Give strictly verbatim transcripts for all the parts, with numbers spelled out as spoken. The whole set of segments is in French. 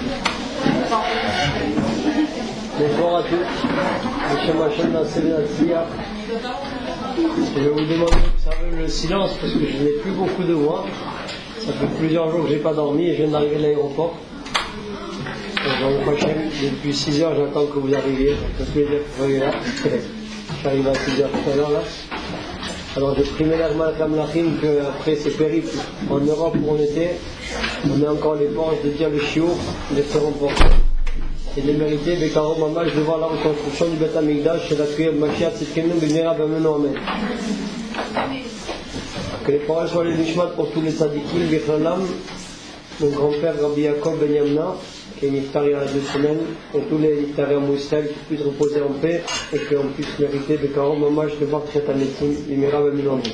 Bonsoir à tous. Je vais vous demander d'observer le silence parce que je n'ai plus beaucoup de voix. Ça fait plusieurs jours que je n'ai pas dormi et je viens d'arriver à l'aéroport. Depuis six heures, j'attends que vous arriviez. Ça fait plaisir que vous soyez là. J'arrive à six heures tout à l'heure là. Alors j'ai pris mes l'air mal comme la rime qu'après ces périples en Europe où on était, on a encore les forces de dire le chiot, de se remporter. Et de mériter, Bekaro Mamaj, de voir la reconstruction du Beth Amikdash et d'accueillir Mashiach Tzidkenu B'mira B'amenu Amen. Que les paroles soient les nishmat pour tous les tzadikim, Bichlalam, mon grand-père Rabbi Yaakov Ben Yamna, qui est niftar il y a deux semaines, et tous les niftarim Moussel qui puissent reposer en paix et qu'on puisse mériter Bekaro Mamaj de voir Tchetanetim B'mira B'amenu Amen.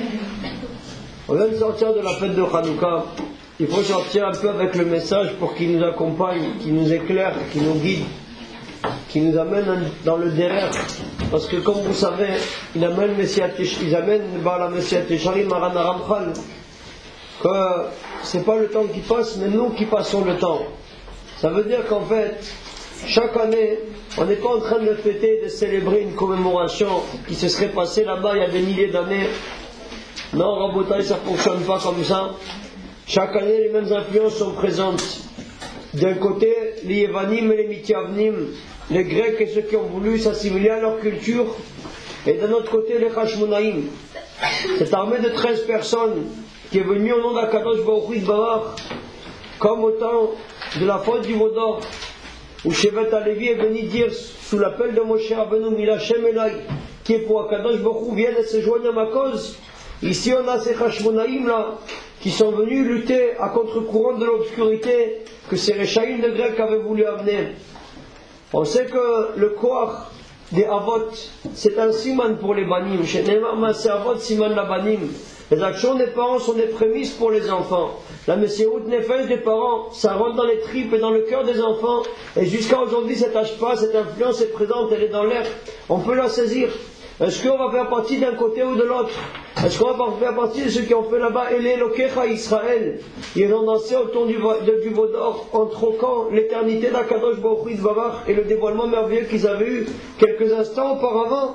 On vient de sortir de la fête de Hanouka. Il faut sortir un peu avec le message pour qu'il nous accompagne, qu'il nous éclaire, qu'il nous guide, qu'il nous amène dans le derrière. Parce que comme vous savez, il amène ils amènent la Messiah Téchari Marana Ramchal, que c'est pas le temps qui passe, mais nous qui passons le temps. Ça veut dire qu'en fait, chaque année, on n'est pas en train de fêter, de célébrer une commémoration qui se serait passée là-bas il y a des milliers d'années. Non, Rabotai, ça ne fonctionne pas comme ça. Chaque année, les mêmes influences sont présentes. D'un côté, les Yevanim et les Mityavnim, les Grecs et ceux qui ont voulu s'assimiler à leur culture. Et d'un autre côté, les Hashmonaïm. Cette armée de treize personnes qui est venue au nom d'Akadosh Baruch Hu Bavar, comme au temps de la faute du Vaudor, où Shevet Alevi est venu dire, sous l'appel de Moshe Rabbeinu, Milachem Elai, qui est pour Akadosh Baruch Hu, vienne et se joigne à ma cause. Ici, on a ces Hashmonaïm là, qui sont venus lutter à contre-courant de l'obscurité que ces Réchaïm de Grecs avaient voulu amener. On sait que le Koach des Avot, c'est un siman pour les banim. Chez Neymar, c'est Avot, siman la banim. Les actions des parents sont des prémices pour les enfants. La Messirout Nefesh des parents, ça rentre dans les tripes et dans le cœur des enfants. Et jusqu'à aujourd'hui, cette ashpa, cette influence est présente, elle est dans l'air. On peut la saisir. Est-ce qu'on va faire partie d'un côté ou de l'autre? Est-ce qu'on va faire partie de ceux qui ont fait là-bas Ele Lokecha Israël? Ils ont dansé autour du, du Vaudor en troquant l'éternité d'Akadosh Baruch Hu Bavar et le dévoilement merveilleux qu'ils avaient eu quelques instants auparavant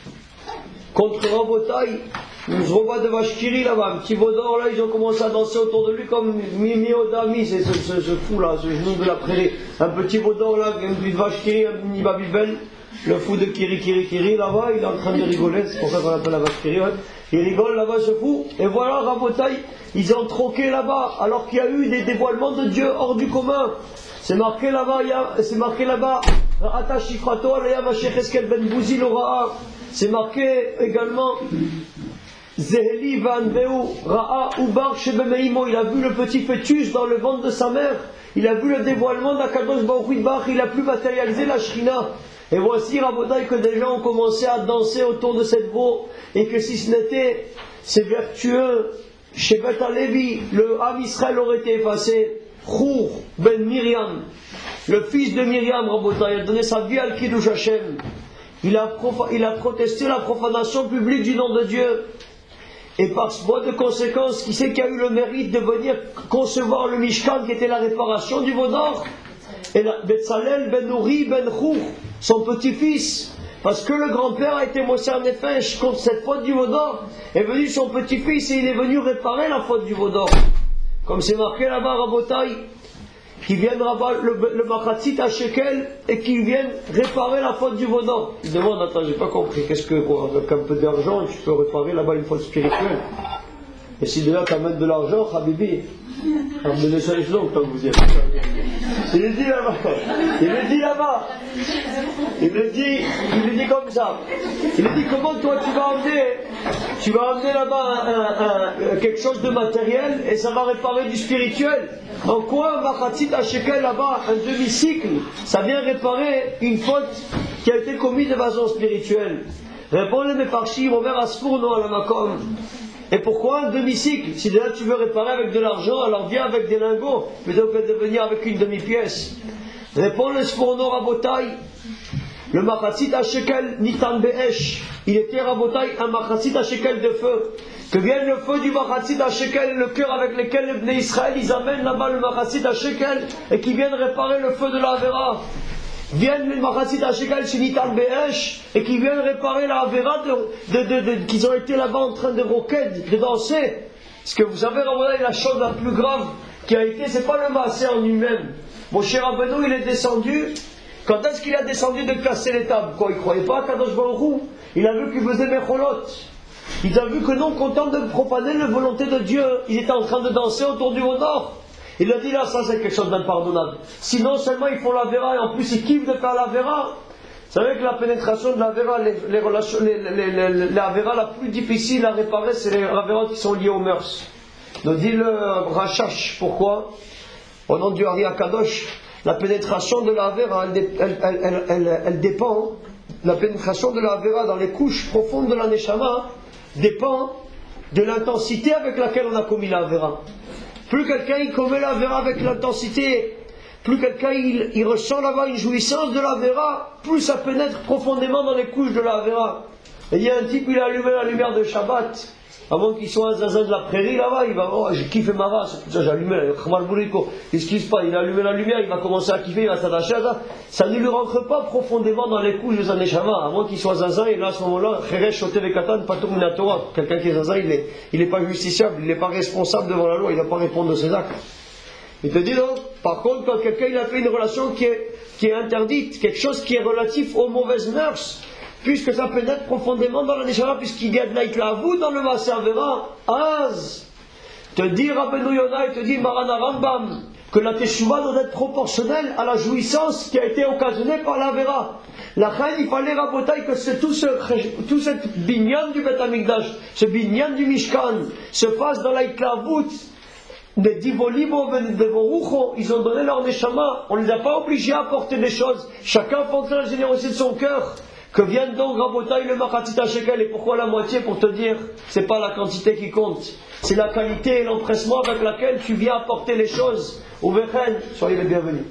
contre Rabotai. Je revois de Vashkiri là-bas, un petit Vaudor là, ils ont commencé à danser autour de lui comme Mimi Odami, c'est ce, ce, ce fou là, ce genou de la prairie. Un petit Vaudor là, un petit Vashkiri, un mini Babybel. Le fou de Kiri Kiri Kiri là-bas, il est en train de rigoler, c'est pour ça qu'on l'appelle la vache Kiri, ouais. Il rigole là-bas, ce fou, et voilà, Rabotai, ils ont troqué là-bas, alors qu'il y a eu des dévoilements de Dieu hors du commun. C'est marqué là-bas, c'est marqué là-bas, ben Bouzi l'Ora'a. C'est marqué également, Zeheli van Veu Ra'a Ubar Shebemeimo. Il a vu le petit fœtus dans le ventre de sa mère, il a vu le dévoilement d'Akadosh Baruch Hu Bar, il a pu matérialiser la Shrina. Et voici, Rabotai, que des gens ont commencé à danser autour de cette veau, et que si ce n'était ces vertueux, Shevet Alevi, le Ham Israël aurait été effacé. Chour ben Myriam, le fils de Myriam, Rabotai, a donné sa vie à Kiddush Hashem. Il a, il a protesté la profanation publique du nom de Dieu. Et par voie de conséquence, qui c'est qui a eu le mérite de venir concevoir le Mishkan, qui était la réparation du Vaudor? Et Betzalel ben Uri ben Chour, son petit-fils, parce que le grand-père a été Mosher Nefesh contre cette faute du Vaudor, est venu son petit-fils et il est venu réparer la faute du Vaudor. Comme c'est marqué là-bas, Rabotai, qui viennent le, le Machatzit à Shekel et qui viennent réparer la faute du Vaudor. Il demande, attends, j'ai pas compris, qu'est-ce que, bon, avec un peu d'argent, tu peux réparer là-bas une faute spirituelle? Et si de là tu amènes de l'argent, Habibi, amenez ça les langues, tant que vous y êtes. Il le dit là-bas, il le dit là-bas, il le dit, il le dit comme ça. Il le dit comment toi tu vas emmener, tu vas emmener là-bas un, un, un, quelque chose de matériel et ça va réparer du spirituel. En quoi un Machatzit à Shekel là-bas, un demi-cycle, ça vient réparer une faute qui a été commise de façon spirituelle? Répond le Mefarshim, Omer Asfour, non à la Makom. Et pourquoi un demi-cycle? Si déjà tu veux réparer avec de l'argent, alors viens avec des lingots, plutôt que de venir avec une demi-pièce. Répond le Sfourno Rabotai, le Machatzit à Shekel Nitan Be'esh. Il était Rabotai un Machatzit à Shekel de feu. que vienne le feu du Machatzit HaShekel, le cœur avec lequel les Bnei Israël, ils amènent là-bas le Machatzit HaShekel, et qui viennent réparer le feu de la Avera. Viennent les Machatzit HaShekel Shinitan Be'esh, et qui viennent réparer la Avera de, de, de, de, qu'ils ont été là-bas en train de roquer, de danser. Parce que vous savez, la chose la plus grave qui a été, c'est pas le Maaseh en lui-même. Moshe Rabbeinu, il est descendu. Quand est-ce qu'il a descendu de casser les tables? Quoi, il ne croyait pas à Kadosh Baruch Hu. Il a vu qu'il faisait Mecholot. Il a vu que non content de profaner la volonté de Dieu, ils étaient en train de danser autour du Honor. Il a dit là, ça c'est quelque chose d'impardonnable. Sinon seulement ils font la Vera et en plus ils kiffent de faire la Vera. Vous savez que la pénétration de la Vera, les, les relations, les, les, les, les, la Vera la plus difficile à réparer, c'est les Vera qui sont liées aux mœurs. Nous dit le Rachash, pourquoi? Au nom du Hari Akadosh, la pénétration de la Vera, elle, elle, elle, elle, elle, elle dépend, la pénétration de la Vera dans les couches profondes de la Neshama dépend de l'intensité avec laquelle on a commis la Vera. Plus quelqu'un il commet la Vera avec l'intensité, plus quelqu'un il, il ressent là-bas une jouissance de la Vera, plus ça pénètre profondément dans les couches de la Vera. Et il y a un type, il a allumé la lumière de Shabbat, avant qu'il soit un zinzin de la prairie là-bas, il va, oh, j'ai kiffé ma race, j'ai allumé, qu'est-ce qui se passe? Il a allumé la lumière, il va commencer à kiffer, il va s'attacher à ça. Ça ne lui rentre pas profondément dans les couches de sa neshama, avant qu'il soit zinzin, et là à ce moment-là, Cheresh Shoté Vekatan, Patur Minatora. Quelqu'un qui est zinzin, il n'est il est pas justiciable, il n'est pas responsable devant la loi, il ne va pas répondre de ses actes. Il te dit donc, par contre, quand quelqu'un il a fait une relation qui est, qui est interdite, quelque chose qui est relatif aux mauvaises mœurs, puisque ça pénètre profondément dans la neshama, puisqu'il y a de l'aïtlavou dans le Maaseh Avera, Az, te dit Rabbeinu Yonah, il te dit Marana Rambam, que la teshuva doit être proportionnelle à la jouissance qui a été occasionnée par l'Avera. La reine, il fallait raboter que ce, tout, ce, tout cette binyan du Beth Amikdash, ce binyan du Mishkan, se fasse dans l'aïtlavut. Des divolibo de Borucho, ils ont donné leur neshama, on ne les a pas obligés à apporter des choses, chacun fonction la générosité de son cœur. Que vienne donc rabotaille le Machatzit HaShekel, et pourquoi la moitié? Pour te dire, c'est pas la quantité qui compte, c'est la qualité et l'empressement avec laquelle tu viens apporter les choses. Uvechen, soyez les bienvenus.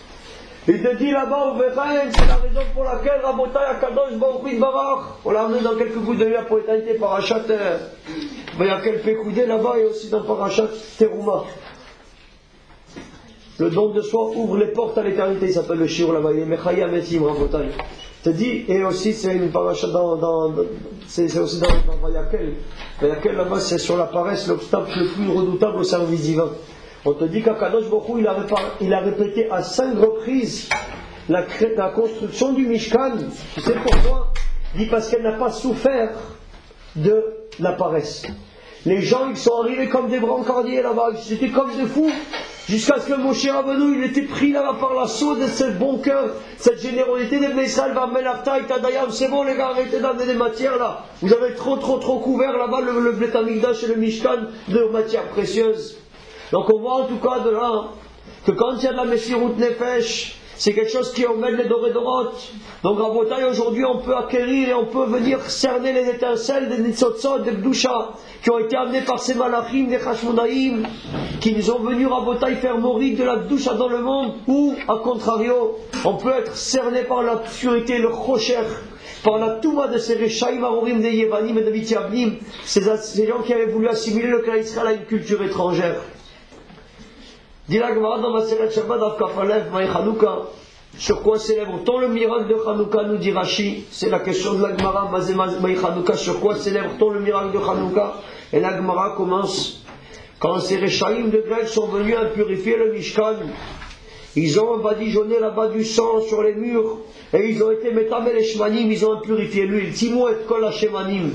Il te dit là-bas, Uvechen, c'est la raison pour laquelle rabotaille Akadosh Baruch Hu Barach, on l'a amené dans quelques bouts de la pour l'éternité, Parashat, il y a quelques pécoudés là-bas et aussi dans Parashat Teruma. Le don de soi ouvre les portes à l'éternité, il s'appelle le Shiur là-bas, il est Mechaya Metim rabotaille. Te dit, et aussi c'est une paracha dans, dans, dans c'est, c'est aussi dans, dans Vayakel. Vayakel là-bas c'est sur la paresse l'obstacle le plus redoutable au service divin. On te dit qu'Akadosh Baruch Hu il a, il a répété à cinq reprises la, la construction du Mishkan. Tu sais pourquoi? Il dit parce qu'elle n'a pas souffert de la paresse. Les gens ils sont arrivés comme des brancardiers là-bas, c'était comme des fous. Jusqu'à ce que Moshe Rabbeinu il était pris là-bas par l'assaut de ce bon cœur, cette générosité de Bnei Israël, va Melarta et Tadayam, c'est bon les gars, arrêtez d'amener des matières là. Vous avez trop trop trop couvert là-bas le, le Beth Amikdash et le Mishkan de matières précieuses. Donc on voit en tout cas de là que quand il y a de la Messirut Nefesh, c'est quelque chose qui emmène les dorés d'orotes. Donc Rabotai, aujourd'hui on peut acquérir et on peut venir cerner les étincelles des Nitzotzot, des Gdusha, qui ont été amenés par ces Malachim, des Chashmonaïm, qui nous ont venus Rabotai faire mourir de la Gdusha dans le monde, ou, à contrario, on peut être cerné par la purité, le Chosher, par la Touma de ces Rechaïm, Arorim, des Yevanim et de Vitiabnim, ces, ces gens qui avaient voulu assimiler le clan Israël à une culture étrangère. Dit la Gemara dans Maseret Shabbat Avkafalev Maï Chanouka. Sur quoi célèbre-t-on le miracle de Chanouka, nous dit Rashi? C'est la question de la Gemara Maï Chanouka. Sur quoi célèbre-t-on le miracle de Chanouka? Et la Gemara commence. Quand ces Rechaïm de Grec sont venus impurifier le Mishkan, ils ont badigeonné là-bas du sang sur les murs, et ils ont été métamel et shmanim, ils ont impurifié l'huile. Timo et kol hashemanim.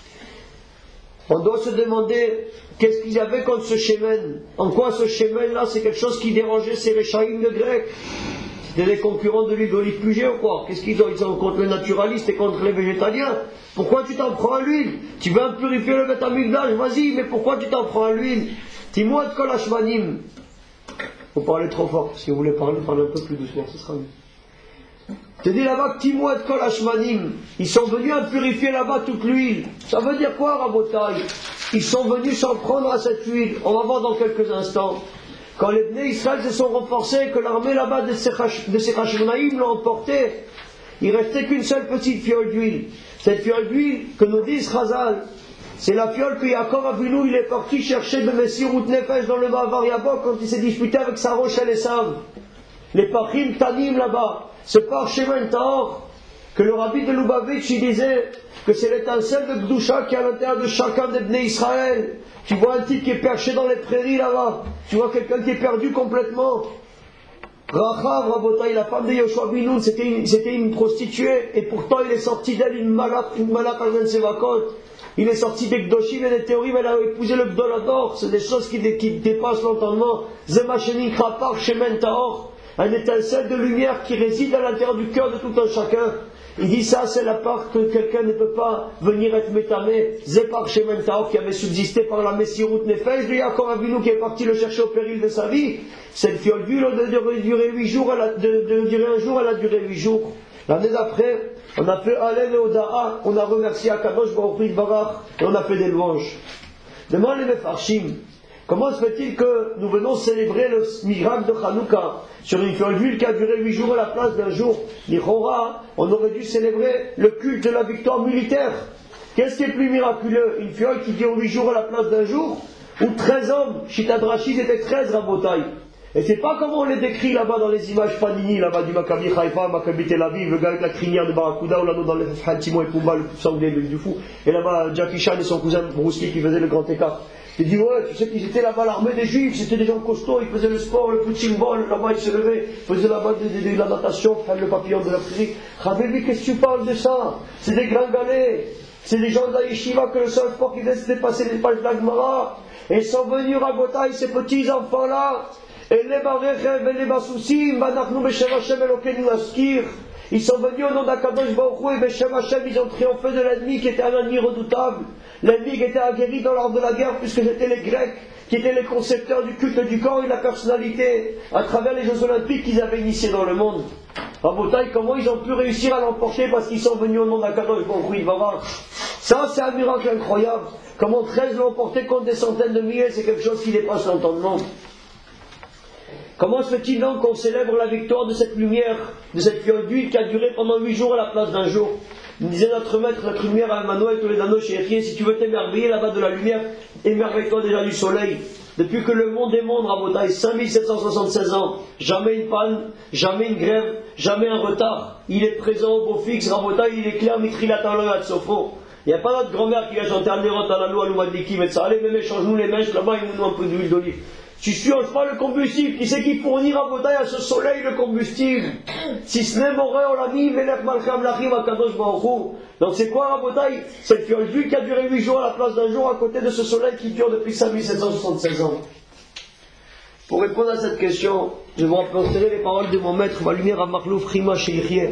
On doit se demander qu'est-ce qu'il y avait contre ce shemen. En quoi ce shemen-là, c'est quelque chose qui dérangeait ces Rechaïm de Grec? C'était des concurrents de l'huile d'olive plus ou quoi? Qu'est-ce qu'ils ont? Ils sont contre les naturalistes et contre les végétaliens. Pourquoi tu t'en prends à l'huile? Tu veux impurifier le Beth Amikdash? Vas-y, mais pourquoi tu t'en prends à l'huile? Timo et kol hashemanim. Vous parlez trop fort. Si vous voulez parler, parlez un peu plus doucement, ce sera mieux. Je te dis là-bas que Timo et kol hashemanim, ils sont venus impurifier là-bas toute l'huile. Ça veut dire quoi, Rabotai? Ils sont venus s'en prendre à cette huile. On va voir dans quelques instants. Quand les Bnei Israël se sont renforcés, que l'armée là-bas de ces Hashmonaïm l'ont emporté, il restait qu'une seule petite fiole d'huile. Cette fiole d'huile que nous dit Chazal, C'est la fiole que Yaakov Avinu, il est parti chercher de Messirut Nefesh dans le Ma'avar Yabok quand il s'est disputé avec sa roche et Esav. Les Pachim Tanim là-bas, ce parchemin Tahor, que le rabbi de Lubavitch il disait que c'est l'étincelle de Gdusha qui est à l'intérieur de chacun des Bnei Israël. Tu vois un type qui est perché dans les prairies là-bas, tu vois quelqu'un qui est perdu complètement. Rachav, Rabotai, la femme de Yoshua Binoun, c'était une, c'était une prostituée, et pourtant il est sorti d'elle une malak, une malak al Sevakot. Il est sorti des Gdoshim et des théories, mais elle a épousé le Gdolador. C'est des choses qui, qui dépassent l'entendement. Zemacheni Krapar Shemen Tahor, un étincelle de lumière qui réside à l'intérieur du cœur de tout un chacun. Il dit ça, c'est la part que quelqu'un ne peut pas venir être métamé. Zepar Shemen Tahor, qui avait subsisté par la Messirut Nefesh de Yaakov Avinu, qui est parti le chercher au péril de sa vie. Cette fiole d'huile de durer huit jours, elle a, de, de durer un jour, elle a duré huit jours. L'année d'après, on a fait Alel et Oda'a, on a remercié Akadosh Baruch Hu Barach, et on a fait des louanges. Demande les Mefarshim, comment se fait-il que nous venons célébrer le miracle de Hanouka sur une fiole d'huile qui a duré huit jours à la place d'un jour? L'Ichora, on aurait dû célébrer le culte de la victoire militaire. Qu'est-ce qui est plus miraculeux? Une fiole qui dure huit jours à la place d'un jour? Ou treize hommes? Chita Drashi, c'était treize Rabotai. Et c'est pas comme on les décrit là-bas dans les images Panini, là-bas du Maccabi Haïfa, Maccabi Tel Aviv, le gars avec la crinière de Barracuda, ou là dans les Timon et Pumba, le sanglier du fou. Et là-bas, Jackie Chan et son cousin Bruce Lee qui faisaient le grand écart. Il dit, ouais, tu sais qu'ils étaient là-bas l'armée des Juifs, c'était des gens costauds, ils faisaient le sport, le punching ball, là-bas ils se levaient, ils faisaient là-bas de, de, de la natation, le papillon de la prairie. Rabbi, qu'est-ce que tu parles de ça? C'est des gringalets, c'est des gens de la yeshiva que le seul sport qu'ils faisaient c'était passer les pages d'Agmara. Et ils sont venus à Gotaï, ces petits enfants-là. Et les Barechev et les Basousim, Banachnu Beshem Hashem Elokeinu Askir. Ils sont venus au nom d'Akadosh Baruch Hu et Beshem Hashem, ils ont triomphé de l'ennemi qui était un ennemi redoutable. L'ennemi qui était aguerri dans l'art de la guerre, puisque c'était les Grecs, qui étaient les concepteurs du culte du corps et de la personnalité, à travers les Jeux Olympiques qu'ils avaient initiés dans le monde. En Botaï, comment ils ont pu réussir à l'emporter parce qu'ils sont venus au nom d'Akadosh Baruch Hu. Ça, c'est un miracle incroyable. Comment treize l'ont emporté contre des centaines de milliers, c'est quelque chose qui dépasse l'entendement. Comment se fait-il donc qu'on célèbre la victoire de cette lumière, de cette fiole d'huile qui a duré pendant huit jours à la place d'un jour? Nous disait notre maître, notre lumière à Emmanuel Toledano chez Etienne, si tu veux t'émerveiller là-bas de la lumière, émerveille-toi déjà du soleil. Depuis que le monde est monde, Rabotaï, cinq mille sept cent soixante-seize ans, jamais une panne, jamais une grève, jamais un retard. Il est présent au beau fixe, Rabotaï, il est clair, Mitrilataloyat Sofo. Il n'y a pas notre grand-mère qui va chanter Alnerot à la loi, Loumadiki, mais ça, allez, mémé, change-nous les mèches là-bas, il nous un peu d'huile d'olive. Tu changes pas le combustible, qui c'est qui fournit à Botaï à ce soleil le combustible? Si ce n'est Moré, on l'a mis, Melech Malcham Lachim Akadosh Baruch Hu. Donc c'est quoi à Botaï? Cette fiole d'huile qui a duré huit jours à la place d'un jour à côté de ce soleil qui dure depuis cinq mille sept cent soixante-seize ans. Pour répondre à cette question, je vais vous rapporter les paroles de mon maître, ma lumière à Marlouf Rima Shelichie.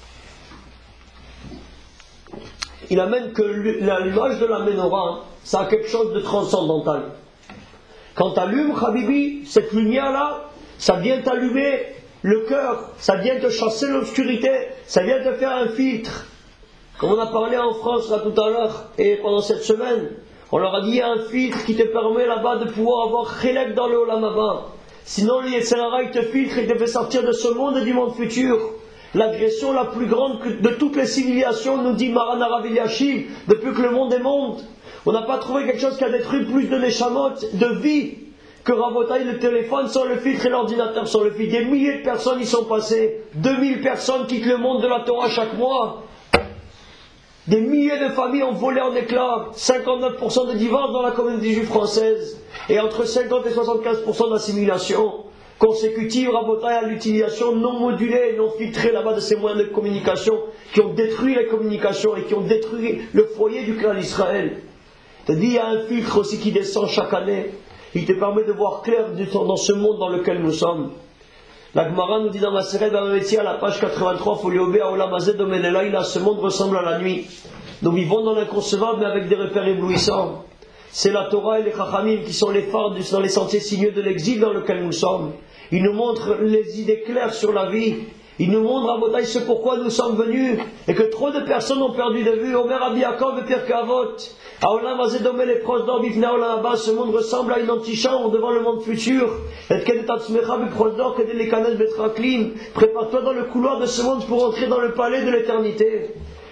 Il amène que l'image de la menorah, ça a quelque chose de transcendantal. Quand tu allumes, Habibi, cette lumière-là, ça vient t'allumer le cœur, ça vient te chasser l'obscurité, ça vient te faire un filtre. Comme on a parlé en France là tout à l'heure, et pendant cette semaine, on leur a dit il y a un filtre qui te permet là-bas de pouvoir avoir chélek dans le Olam Haba. Sinon, le Yetzer Hara, il te filtre et te fait sortir de ce monde et du monde futur. L'agression la plus grande de toutes les civilisations, nous dit Maran Harav Elyashiv, depuis que le monde est monde. On n'a pas trouvé quelque chose qui a détruit plus de neshamot, de vie, que Rabotaï, le téléphone sans le filtre et l'ordinateur sans le filtre. Des milliers de personnes y sont passées. deux mille personnes quittent le monde de la Torah chaque mois. Des milliers de familles ont volé en éclats. cinquante-neuf pour cent de divorces dans la communauté juive française. Et entre cinquante et soixante-quinze pour cent d'assimilation consécutive, Rabotaï, à l'utilisation non modulée, non filtrée là-bas de ces moyens de communication qui ont détruit les communications et qui ont détruit le foyer du clan d'Israël. C'est-à-dire, il y a un filtre aussi qui descend chaque année. Il te permet de voir clair dans ce monde dans lequel nous sommes. La Gemara nous dit dans la Seret d'Avetia, à la page quatre-vingt-trois, Foliobé, Aolamazé, Domenelaïla, ce monde ressemble à la nuit. Nous vivons dans l'inconcevable, mais avec des repères éblouissants. C'est la Torah et les Chachamim qui sont les phares dans les sentiers sinueux de l'exil dans lequel nous sommes. Ils nous montrent les idées claires sur la vie. Ils nous montrent à Botaï ce pourquoi nous sommes venus et que trop de personnes ont perdu de vue. Omer Rabbi Yaakov et Pierre Kavot. Aolam Azedome, les proches d'or, Bifna Olam Haba, ce monde ressemble à une antichambre devant le monde futur. Et Ken Tatsmecha, les proches d'or, que des Kanes Betraklim. Prépare-toi dans le couloir de ce monde pour entrer dans le palais de l'éternité.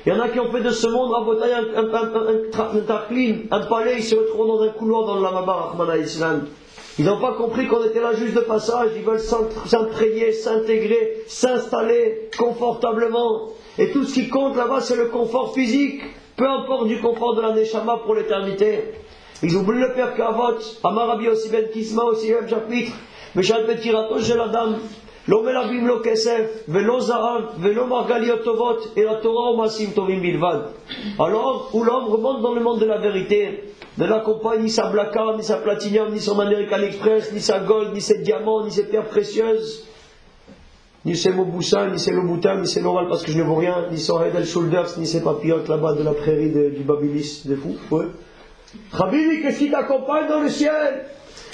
Il y en a qui ont fait de ce monde, Rabotai, un, un, un, un, un tarklin, un palais, ils se retrouvent dans un couloir dans le lavaba, Rahman al-Islam. Ils n'ont pas compris qu'on était là juste de passage, ils veulent s'imprégner, s'intégrer, s'installer confortablement. Et tout ce qui compte là-bas, c'est le confort physique, peu importe du confort de la Neshama pour l'éternité. Ils oublient le Père Kavot, Amarabi aussi Ben Kisma aussi même chapitre, mais j'ai un petit raton chez la dame. Lo melabim lo kesef, velo zahav, velo margaliotovot, et la Torah omasim tovim bilvad. Alors, où l'homme remonte dans le monde de la vérité, ne l'accompagne ni sa blacard, ni sa platinium, ni son American Express, ni sa gold, ni ses diamants, ni ses pierres précieuses, ni ses Moboussins, ni ses Loboutin, ni ses Loral parce que je ne vois rien, ni son Head and Shoulders, ni ses papillotes là-bas de la prairie de, du Babilis, de fou. Ouais. Rabbi, qu'est-ce qui t'accompagne dans le ciel?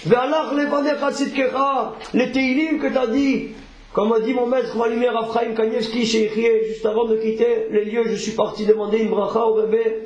Les Teilim que tu as dit, comme a dit mon maître Malimé Raphaïm Kanievski chez Ichie, juste avant de quitter les lieux, je suis parti demander une bracha au bébé.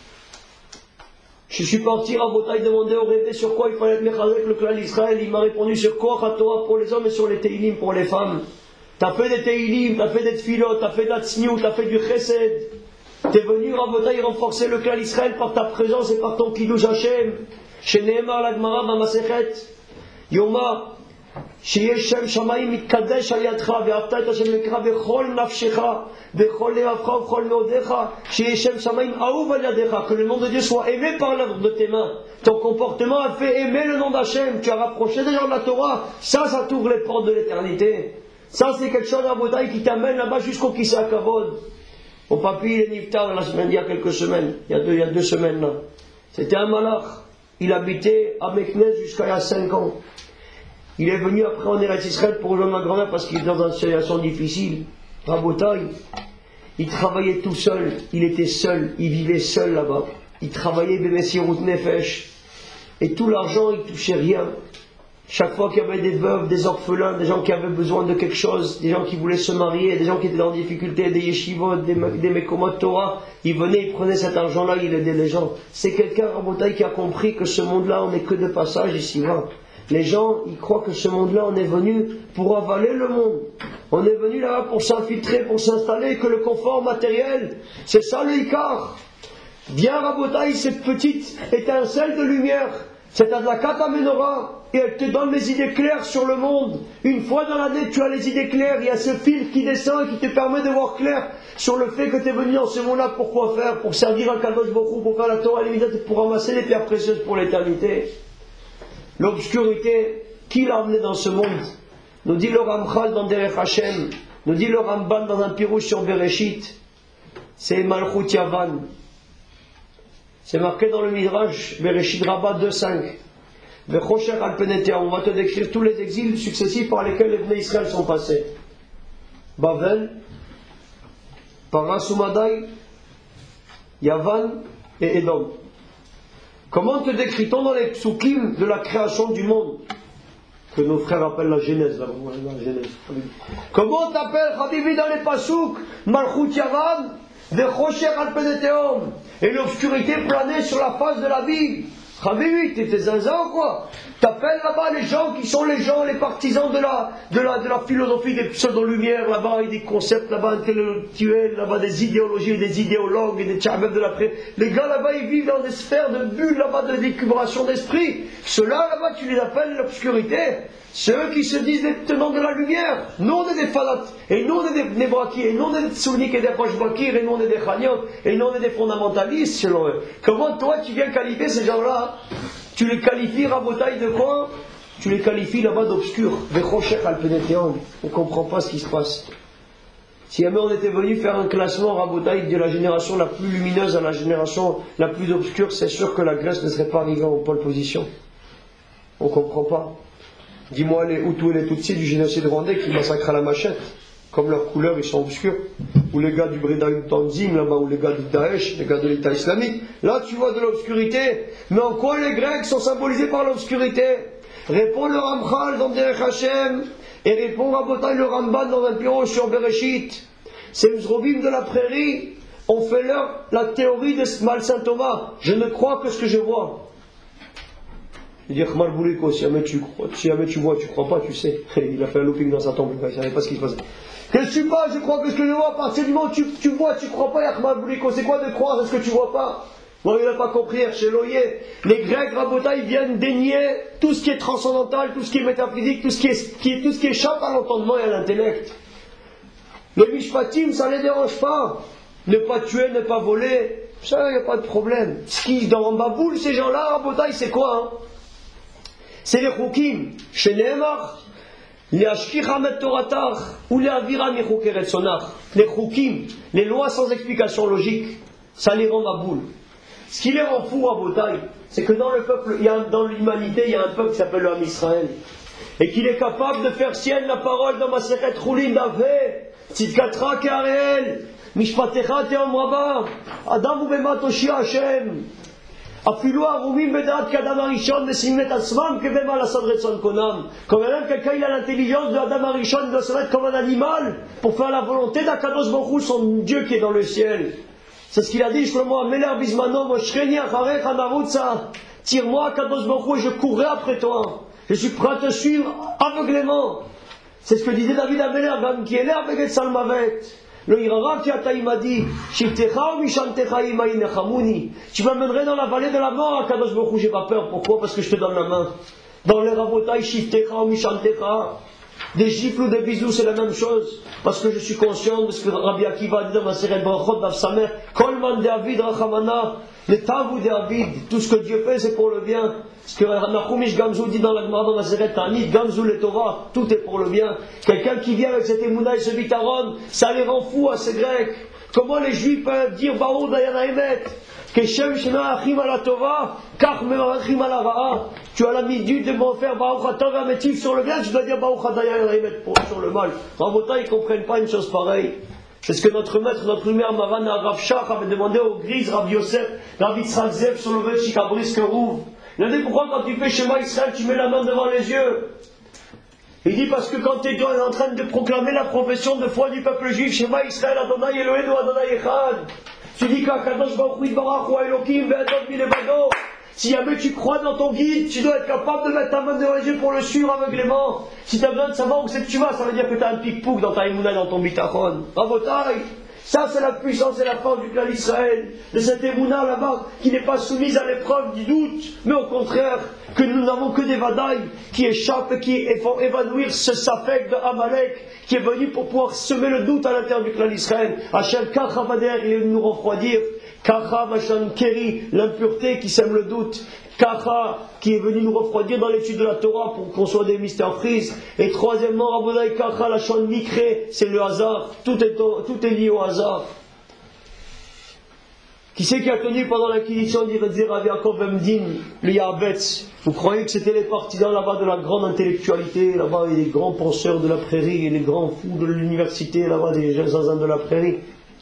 Je suis parti à Botaï demander au bébé sur quoi il fallait être mechazek le clan d'Israël. Il m'a répondu sur quoi Torah pour les hommes et sur les Teilim pour les femmes. Tu as fait des Teilim, tu as fait des Tfilot, tu as fait de la Tzniut, tu as fait du Chesed. Tu es venu à Botaï renforcer le clan d'Israël par ta présence et par ton Kiddush Hashem. שנאמר לגמרא במסכת יומא שיש שם שמיים מתקדש על ידך ואהבת את השם אלוהיך בכל נפשך בכל לבבך ובכל מאודיך שיש שם שמיים אהוב על ידיך, que le nom de Dieu soit aimé par l'œuvre de tes mains. Ton comportement a fait aimer le nom d'Hachem, tu as rapproché des gens de la Torah, ça ça t'ouvre les portes de l'éternité. Ça c'est quelque chose à Botaï qui t'amène là-bas jusqu'au Kissa Kavod. Mon papy il est niftar la semaine, il y a quelques semaines, il y a deux, il y a deux semaines là. C'était un malach. Il habitait à Meknes jusqu'à il y a cinq ans. Il est venu après en Eretz Israël pour rejoindre ma grand-mère parce qu'il est dans une situation difficile. Rabotaï, il travaillait tout seul, il était seul, il vivait seul là-bas. Il travaillait Bemessirut Nefesh. Et tout l'argent, il touchait rien. Chaque fois qu'il y avait des veuves, des orphelins, des gens qui avaient besoin de quelque chose, des gens qui voulaient se marier, des gens qui étaient dans des difficultés, des yeshivot, des, des mekomot Torah, il venait, il prenait cet argent-là, il aidait les gens. C'est quelqu'un, Rabotaï, qui a compris que ce monde-là, on n'est que de passage ici-bas. Les gens, ils croient que ce monde-là, on est venu pour avaler le monde. On est venu là pour s'infiltrer, pour s'installer, que le confort matériel, c'est ça le Icar. Viens, Rabotaï, cette petite étincelle de lumière, c'est Adlakat HaMenorah, et elle te donne les idées claires sur le monde. Une fois dans l'année, tu as les idées claires, il y a ce fil qui descend et qui te permet de voir clair sur le fait que tu es venu dans ce monde-là pour quoi faire, pour servir un Kadosh Baruch Hu, pour faire la Torah et pour ramasser les pierres précieuses pour l'éternité. L'obscurité, qui l'a amené dans ce monde? Nous dit le Ramchal dans Derech Hashem, nous dit le Ramban dans un pirouche sur Bereshit, c'est Malchut Yavan. C'est marqué dans le Midrash, Bereshit Rabbah deux cinq. Vechosher al Penetea, on va te décrire tous les exils successifs par lesquels les Bnei Israël sont passés. Bavel, Parasumadai, Yavan et Edom. Comment te décrit-on dans les psukim de la création du monde, que nos frères appellent la Genèse, la, la Genèse. Comment t'appelles Habibi dans les pasuk Malchut Yavan, Vechosher al Peneteom, et l'obscurité planait sur la face de la vie. Habibi, t'étais zinzin ou quoi? T'appelles là-bas les gens qui sont les gens, les partisans de la, de la, de la philosophie des pseudo-lumières, là-bas, et des concepts là-bas intellectuels, là-bas, des idéologies, des idéologues, et des tchabeb de l'après. Les gars là-bas, ils vivent dans des sphères de bulles là-bas, de décubration d'esprit. Ceux-là là-bas, tu les appelles l'obscurité. Ceux qui se disent les tenants de la lumière. Nous, on est des fanates, et nous, on est des nebrakis, et nous, on est des tsounik et des rochbakir, et nous, on est des chaniot, et nous, on est des fondamentalistes, selon eux. Comment toi, tu viens qualifier ces gens-là? Tu les qualifies, Rabotaï, de quoi? Tu les qualifies là-bas d'obscurs. On ne comprend pas ce qui se passe. Si jamais on était venu faire un classement, Rabotaï, de la génération la plus lumineuse à la génération la plus obscure, c'est sûr que la Grèce ne serait pas arrivée en pole position. On ne comprend pas. Dis-moi les Hutus et les Tutsis du génocide rwandais qui massacrent à la machette. Comme leurs couleurs, ils sont obscurs. Ou les gars du Breda Tanzim, là-bas, ou les gars du Daesh, les gars de l'État islamique. Là, tu vois de l'obscurité. Mais en quoi les Grecs sont symbolisés par l'obscurité? Répond le Ramchal dans Derech Hashem, et répond Rabotaï le Ramban dans un bureau sur Bereshit. Ces Mzrobim de la prairie ont fait leur la théorie de Mal Saint Thomas. Je ne crois que ce que je vois. Il dit Khmar Bouliko, si jamais tu crois, si jamais tu vois, tu crois pas, tu sais. Il a fait un looping dans sa tombe, il ne savait pas ce qu'il faisait. Qu'est-ce que tu vois, je crois que ce que je vois, à partir du moment où tu, tu vois, tu crois pas, Khmar Bouliko, c'est quoi de croire à ce que tu vois pas? Bon, il n'a pas compris, chez Loyer. Les Grecs, Rabotai, viennent dénier tout ce qui est transcendantal, tout ce qui est métaphysique, tout ce qui, est, qui, tout ce qui échappe à l'entendement et à l'intellect. Les Mishpatim, ça ne les dérange pas. Ne pas tuer, ne pas voler, ça, il n'y a pas de problème. Ce qui, dans Baboul, ces gens-là, Rabotai, c'est quoi hein? C'est les Choukim, chez Nehemar, les Ashkir Hamed Toratar, ou les Avira Michouk Eretzonach. Les Choukim, les lois sans explication logique, ça les rend Baboul. Ce qui les rend fous à Botaï, c'est que dans le peuple, il y a, dans l'humanité, il y a un peuple qui s'appelle le Ham Israël, et qu'il est capable de faire sienne la parole dans Maseret Choulin d'Avé, Tzidkatra Ke'areel, Mishpatecha Te'om Rabba, Adam Ubemat Oshia Hashem, Afilu Arumim Bedat Kadam Arishon Mesimet Asmam Kebema Lasad Retzon Konam. Quand même quelqu'un il a l'intelligence de Adam Arishon, il doit se mettre comme un animal pour faire la volonté d'Akadosh Baruch Hu, son Dieu qui est dans le ciel. C'est ce qu'il a dit, Shlomo Ameler Bismano, Moshreni Acharech Anarutza. Tire-moi, Kadosh Baruch Hu, et je courrai après toi. Je suis prêt à te suivre aveuglément. C'est ce que disait David Ameler, Gam qui est l'air Beget Salmavet. Le Irara qui a taï m'a dit, Shiftecha ou Mishantecha Imaï Nechamuni. Tu m'amènerais dans la vallée de la mort, Kadosh Baruch Hu, j'ai pas peur. Pourquoi? Parce que je te donne la main. Dans les Rabotai, Shiftecha ou Mishantecha. Des gifles ou des bisous, c'est la même chose. Parce que je suis conscient de ce que Rabbi Akiva a dit dans ma série Brachot d'Avsamer. Kolman David Rachamana, le Tavu David, tout ce que Dieu fait, c'est pour le bien. Ce que Nachumish Gamzou dit dans la Gemara dans ma série Tanit, Gamzou le Torah, tout est pour le bien. Quelqu'un qui vient avec cette émouna et ce vitaron, ça les rend fous à ces Grecs. Comment les Juifs peuvent dire Baoud Ayana Emet? Keshem Shema Achim ala Tova, Kach Mevarachim ala Ra'a. Tu as l'habitude de m'en faire Baruch Atov Ametif sur le bien, tu dois dire Baruch Adayana Emet sur le mal. Ramota, ils ne comprennent pas une chose pareille. C'est ce que notre maître, notre mère Maran Rav Shach avait demandé au Grise, Rav Yosef, Rav Yitzhak Zev sur le Vet Chikabris Kerouv. Il a dit pourquoi quand tu fais Shema Israël, tu mets la main devant les yeux? Il dit parce que quand tu es en train de proclamer la profession de foi du peuple juif, Shema Israël, Adonai Eloheinu, Adonai Echad. Tu dis qu'Akadosh Baruch Hu Yitbarach Hu Elokim Ve'adon Milevado. Si jamais tu crois dans ton guide, tu dois être capable de mettre ta main devant les yeux pour le suivre aveuglément. Si tu as besoin de savoir où c'est que tu vas, ça veut dire que tu as un pic-pouc dans ta émouna, dans ton bitachon. Rabotai, ça c'est la puissance et la force du clan d'Israël. De cette émouna là-bas, qui n'est pas soumise à l'épreuve du doute, mais au contraire, que nous n'avons que des vadaïs qui échappent et qui font évanouir ce safek de Amalek, qui est venu pour pouvoir semer le doute à l'intérieur du clan d'Israël. Hachem Kachavader, il est venu nous refroidir. Kacha Machan Keri, l'impureté qui sème le doute. Kacha, qui est venu nous refroidir dans l'étude de la Torah pour qu'on soit des mystères frises. Et troisièmement, Raboudai Kacha, la Shan Mikre, c'est le hasard. Tout est, tout est lié au hasard. Qui c'est qui a tenu pendant l'acquisition d'Irezer Rav Yaakov Emdin, le Ya'abetz? Vous croyez que c'était les partisans là-bas de la grande intellectualité, là-bas, et les grands penseurs de la prairie, et les grands fous de l'université, là-bas, des jeunes zinzins de la prairie?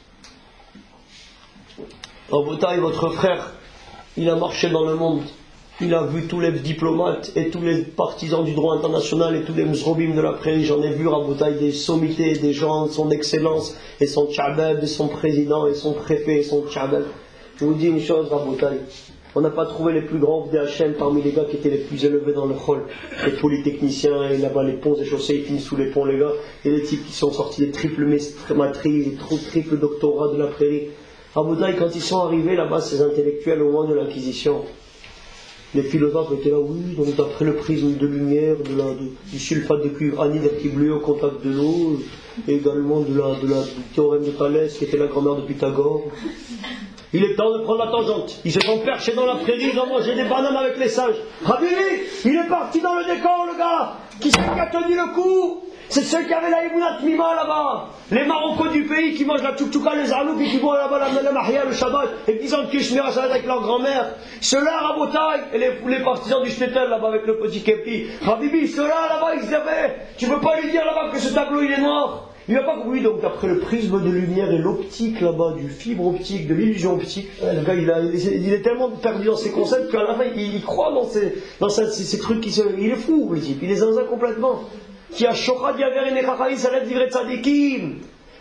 Rabotai, votre frère, il a marché dans le monde, il a vu tous les diplomates et tous les partisans du droit international et tous les mzrobim de la prairie. J'en ai vu, Rabotai, des sommités, des gens, son excellence et son tchabeb, et son président et son préfet et son tchabeb. Je vous dis une chose, Rabotai, on n'a pas trouvé les plus grands D H M parmi les gars qui étaient les plus élevés dans le hall. Les polytechniciens, et là-bas les ponts et chaussées, ils finissent sous les ponts, les gars, et les types qui sont sortis des triples matrices, des triples doctorats de la prairie. Rabotai, quand ils sont arrivés là-bas, ces intellectuels au moment de l'Inquisition, les philosophes étaient là, oui, donc d'après le prisme de lumière, de la, de, du sulfate de cuivre anhydride au contact de l'eau, et également de la, de la, du théorème de Thalès, qui était la grand-mère de Pythagore. Il est temps de prendre la tangente. Ils se sont perchés dans la prairie, ils ont mangé des bananes avec les sages. Rabbi, il est parti dans le décor, le gars. Qui c'est qui a tenu le coup? C'est ceux qui avaient la Emouna Tmima là-bas. Les Marocains du pays qui mangent la tchoukchouka, les Arnouk, et qui vont là-bas la Mahia, le Shabbat, et qui ont Kishmira Shabbat avec leur grand-mère. Ceux-là, Rabotai, et les, les partisans du Shtetl là-bas avec le petit Kepi. Habibi, ceux-là là-bas, ils se disaient, tu peux pas lui dire là-bas que ce tableau il est noir. Il n'a pas compris, donc après le prisme de lumière et l'optique là-bas, du fibre optique, de l'illusion optique, le gars il, a, il, est, il est tellement perdu dans ses concepts qu'à la fin il, il croit dans ces, dans ces, ces, ces trucs qui se. Il est fou, le type, il est zinzin complètement. Qui a Shochad Yaver et Nechachaïs à l'aide d'Ivret Tzadikim.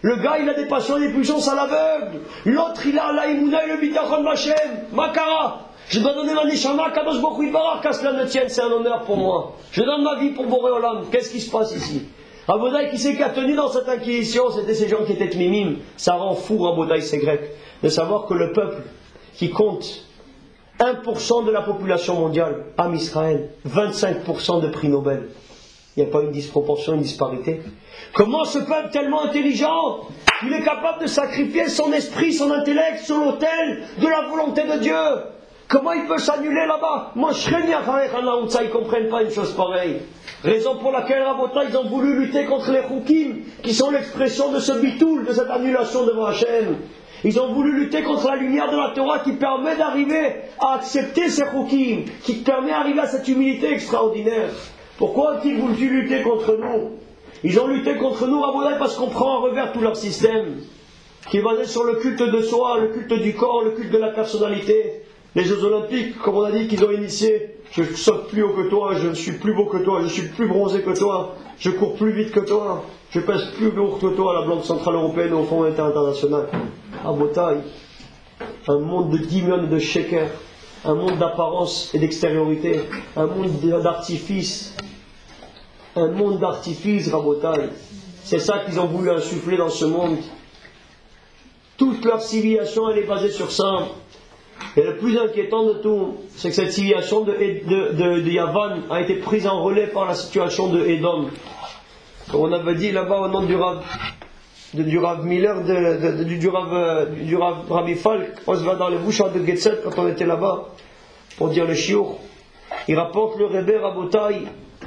Le gars, il a des passions et des pulsions à l'aveugle. L'autre, il a la Imouna et le bitachon Machem. Makara. Je dois donner ma neshama à Kadosh Baruch Hu Yitbarach, qu'à cela ne tienne, c'est un honneur pour moi. Je donne ma vie pour Boré Olam. Qu'est-ce qui se passe ici? Rabodaï, qui c'est qui a tenu dans cette inquisition? C'était ces gens qui étaient mimim. Ça rend fou, Rabodaï, ces Grecs, de savoir que le peuple qui compte un pour cent de la population mondiale, Am Israël, vingt-cinq pour cent de prix Nobel. Il n'y a pas une disproportion, une disparité. Comment ce peuple tellement intelligent, il est capable de sacrifier son esprit, son intellect sur l'autel de la volonté de Dieu? Comment il peut s'annuler là-bas? Moi, je craignais ils ne comprennent pas une chose pareille. Raison pour laquelle, Rabota, ils ont voulu lutter contre les Choukim, qui sont l'expression de ce bitoul, de cette annulation devant Hachem. Ils ont voulu lutter contre la lumière de la Torah qui permet d'arriver à accepter ces Choukim, qui permet d'arriver à cette humilité extraordinaire. Pourquoi ont-ils voulu lutter contre nous? Ils ont lutté contre nous, Rabota, parce qu'on prend en revers tout leur système, qui est basé sur le culte de soi, le culte du corps, le culte de la personnalité. Les Jeux Olympiques, comme on a dit qu'ils ont initié, je saute plus haut que toi, je suis plus beau que toi, je suis plus bronzé que toi, je cours plus vite que toi, je pèse plus lourd que toi à la Banque Centrale Européenne au Fonds Monétaire International. À Botaï, un monde de dix millions de shekers, un monde d'apparence et d'extériorité, un monde d'artifice, un monde d'artifice, Rabotaï. C'est ça qu'ils ont voulu insuffler dans ce monde. Toute leur civilisation, elle est basée sur ça. Et le plus inquiétant de tout, c'est que cette civilisation de, de, de, de Yavan a été prise en relais par la situation de Edom. Comme on avait dit là-bas au nom du Rav, de, du Rav Miller, de, de, de, du, Rav, du Rav Rabbi Falk, on se va dans les bouchons de Getzet quand on était là-bas, pour dire le shiur. Il rapporte le Rebbe Rabotai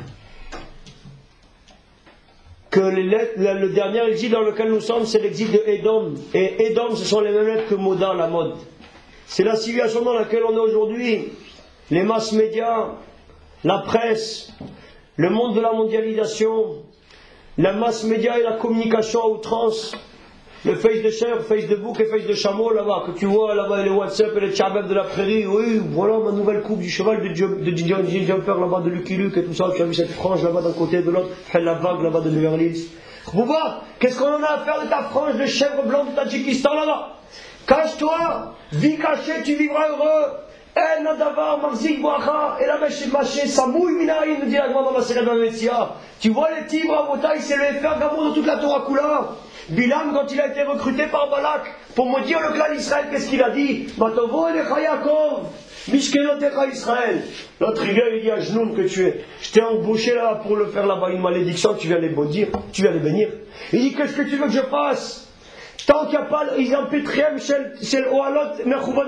que les lettres, le, le dernier exil dans lequel nous sommes, c'est l'exil de Edom. Et Edom, ce sont les mêmes lettres que Moda, la mode. C'est la situation dans laquelle on est aujourd'hui. Les masses médias, la presse, le monde de la mondialisation, la masse média et la communication à outrance, le face de chèvre, face de bouc et face de chameau là-bas, que tu vois là-bas, les WhatsApp et les tchabeb de la prairie, oui, voilà ma nouvelle coupe du cheval de Didier Jumper là-bas, de Lucky Luke et tout ça, tu as vu cette frange là-bas d'un côté et de l'autre, la vague là-bas de Beverly Hills. Bouba, qu'est-ce qu'on en a à faire de ta frange de chèvre blanc du Tadjikistan là-bas? Cache-toi, vis caché, tu vivras heureux. Eh, Nadavar, Marzik, Bracha, et la Mèche, Maché, Samouy, Minaï, nous dit la dans la Sérène de Messia. Tu vois les tigres à Botaï, c'est le Efer Gamo de toute la Torah Kula. Bilam, quand il a été recruté par Balak, pour maudire le clan d'Israël, qu'est-ce qu'il a dit? Matovo, Elecha Yaakov, Mishkelotecha Israël. L'autre, il vient, il dit à Genoun que tu es. Je t'ai embauché là pour le faire là-bas une malédiction, tu viens les maudire, tu viens les bénir. Il dit, qu'est-ce que tu veux que je fasse? Tant qu'il n'y a pas, ils ont pétrième chez le Oalot,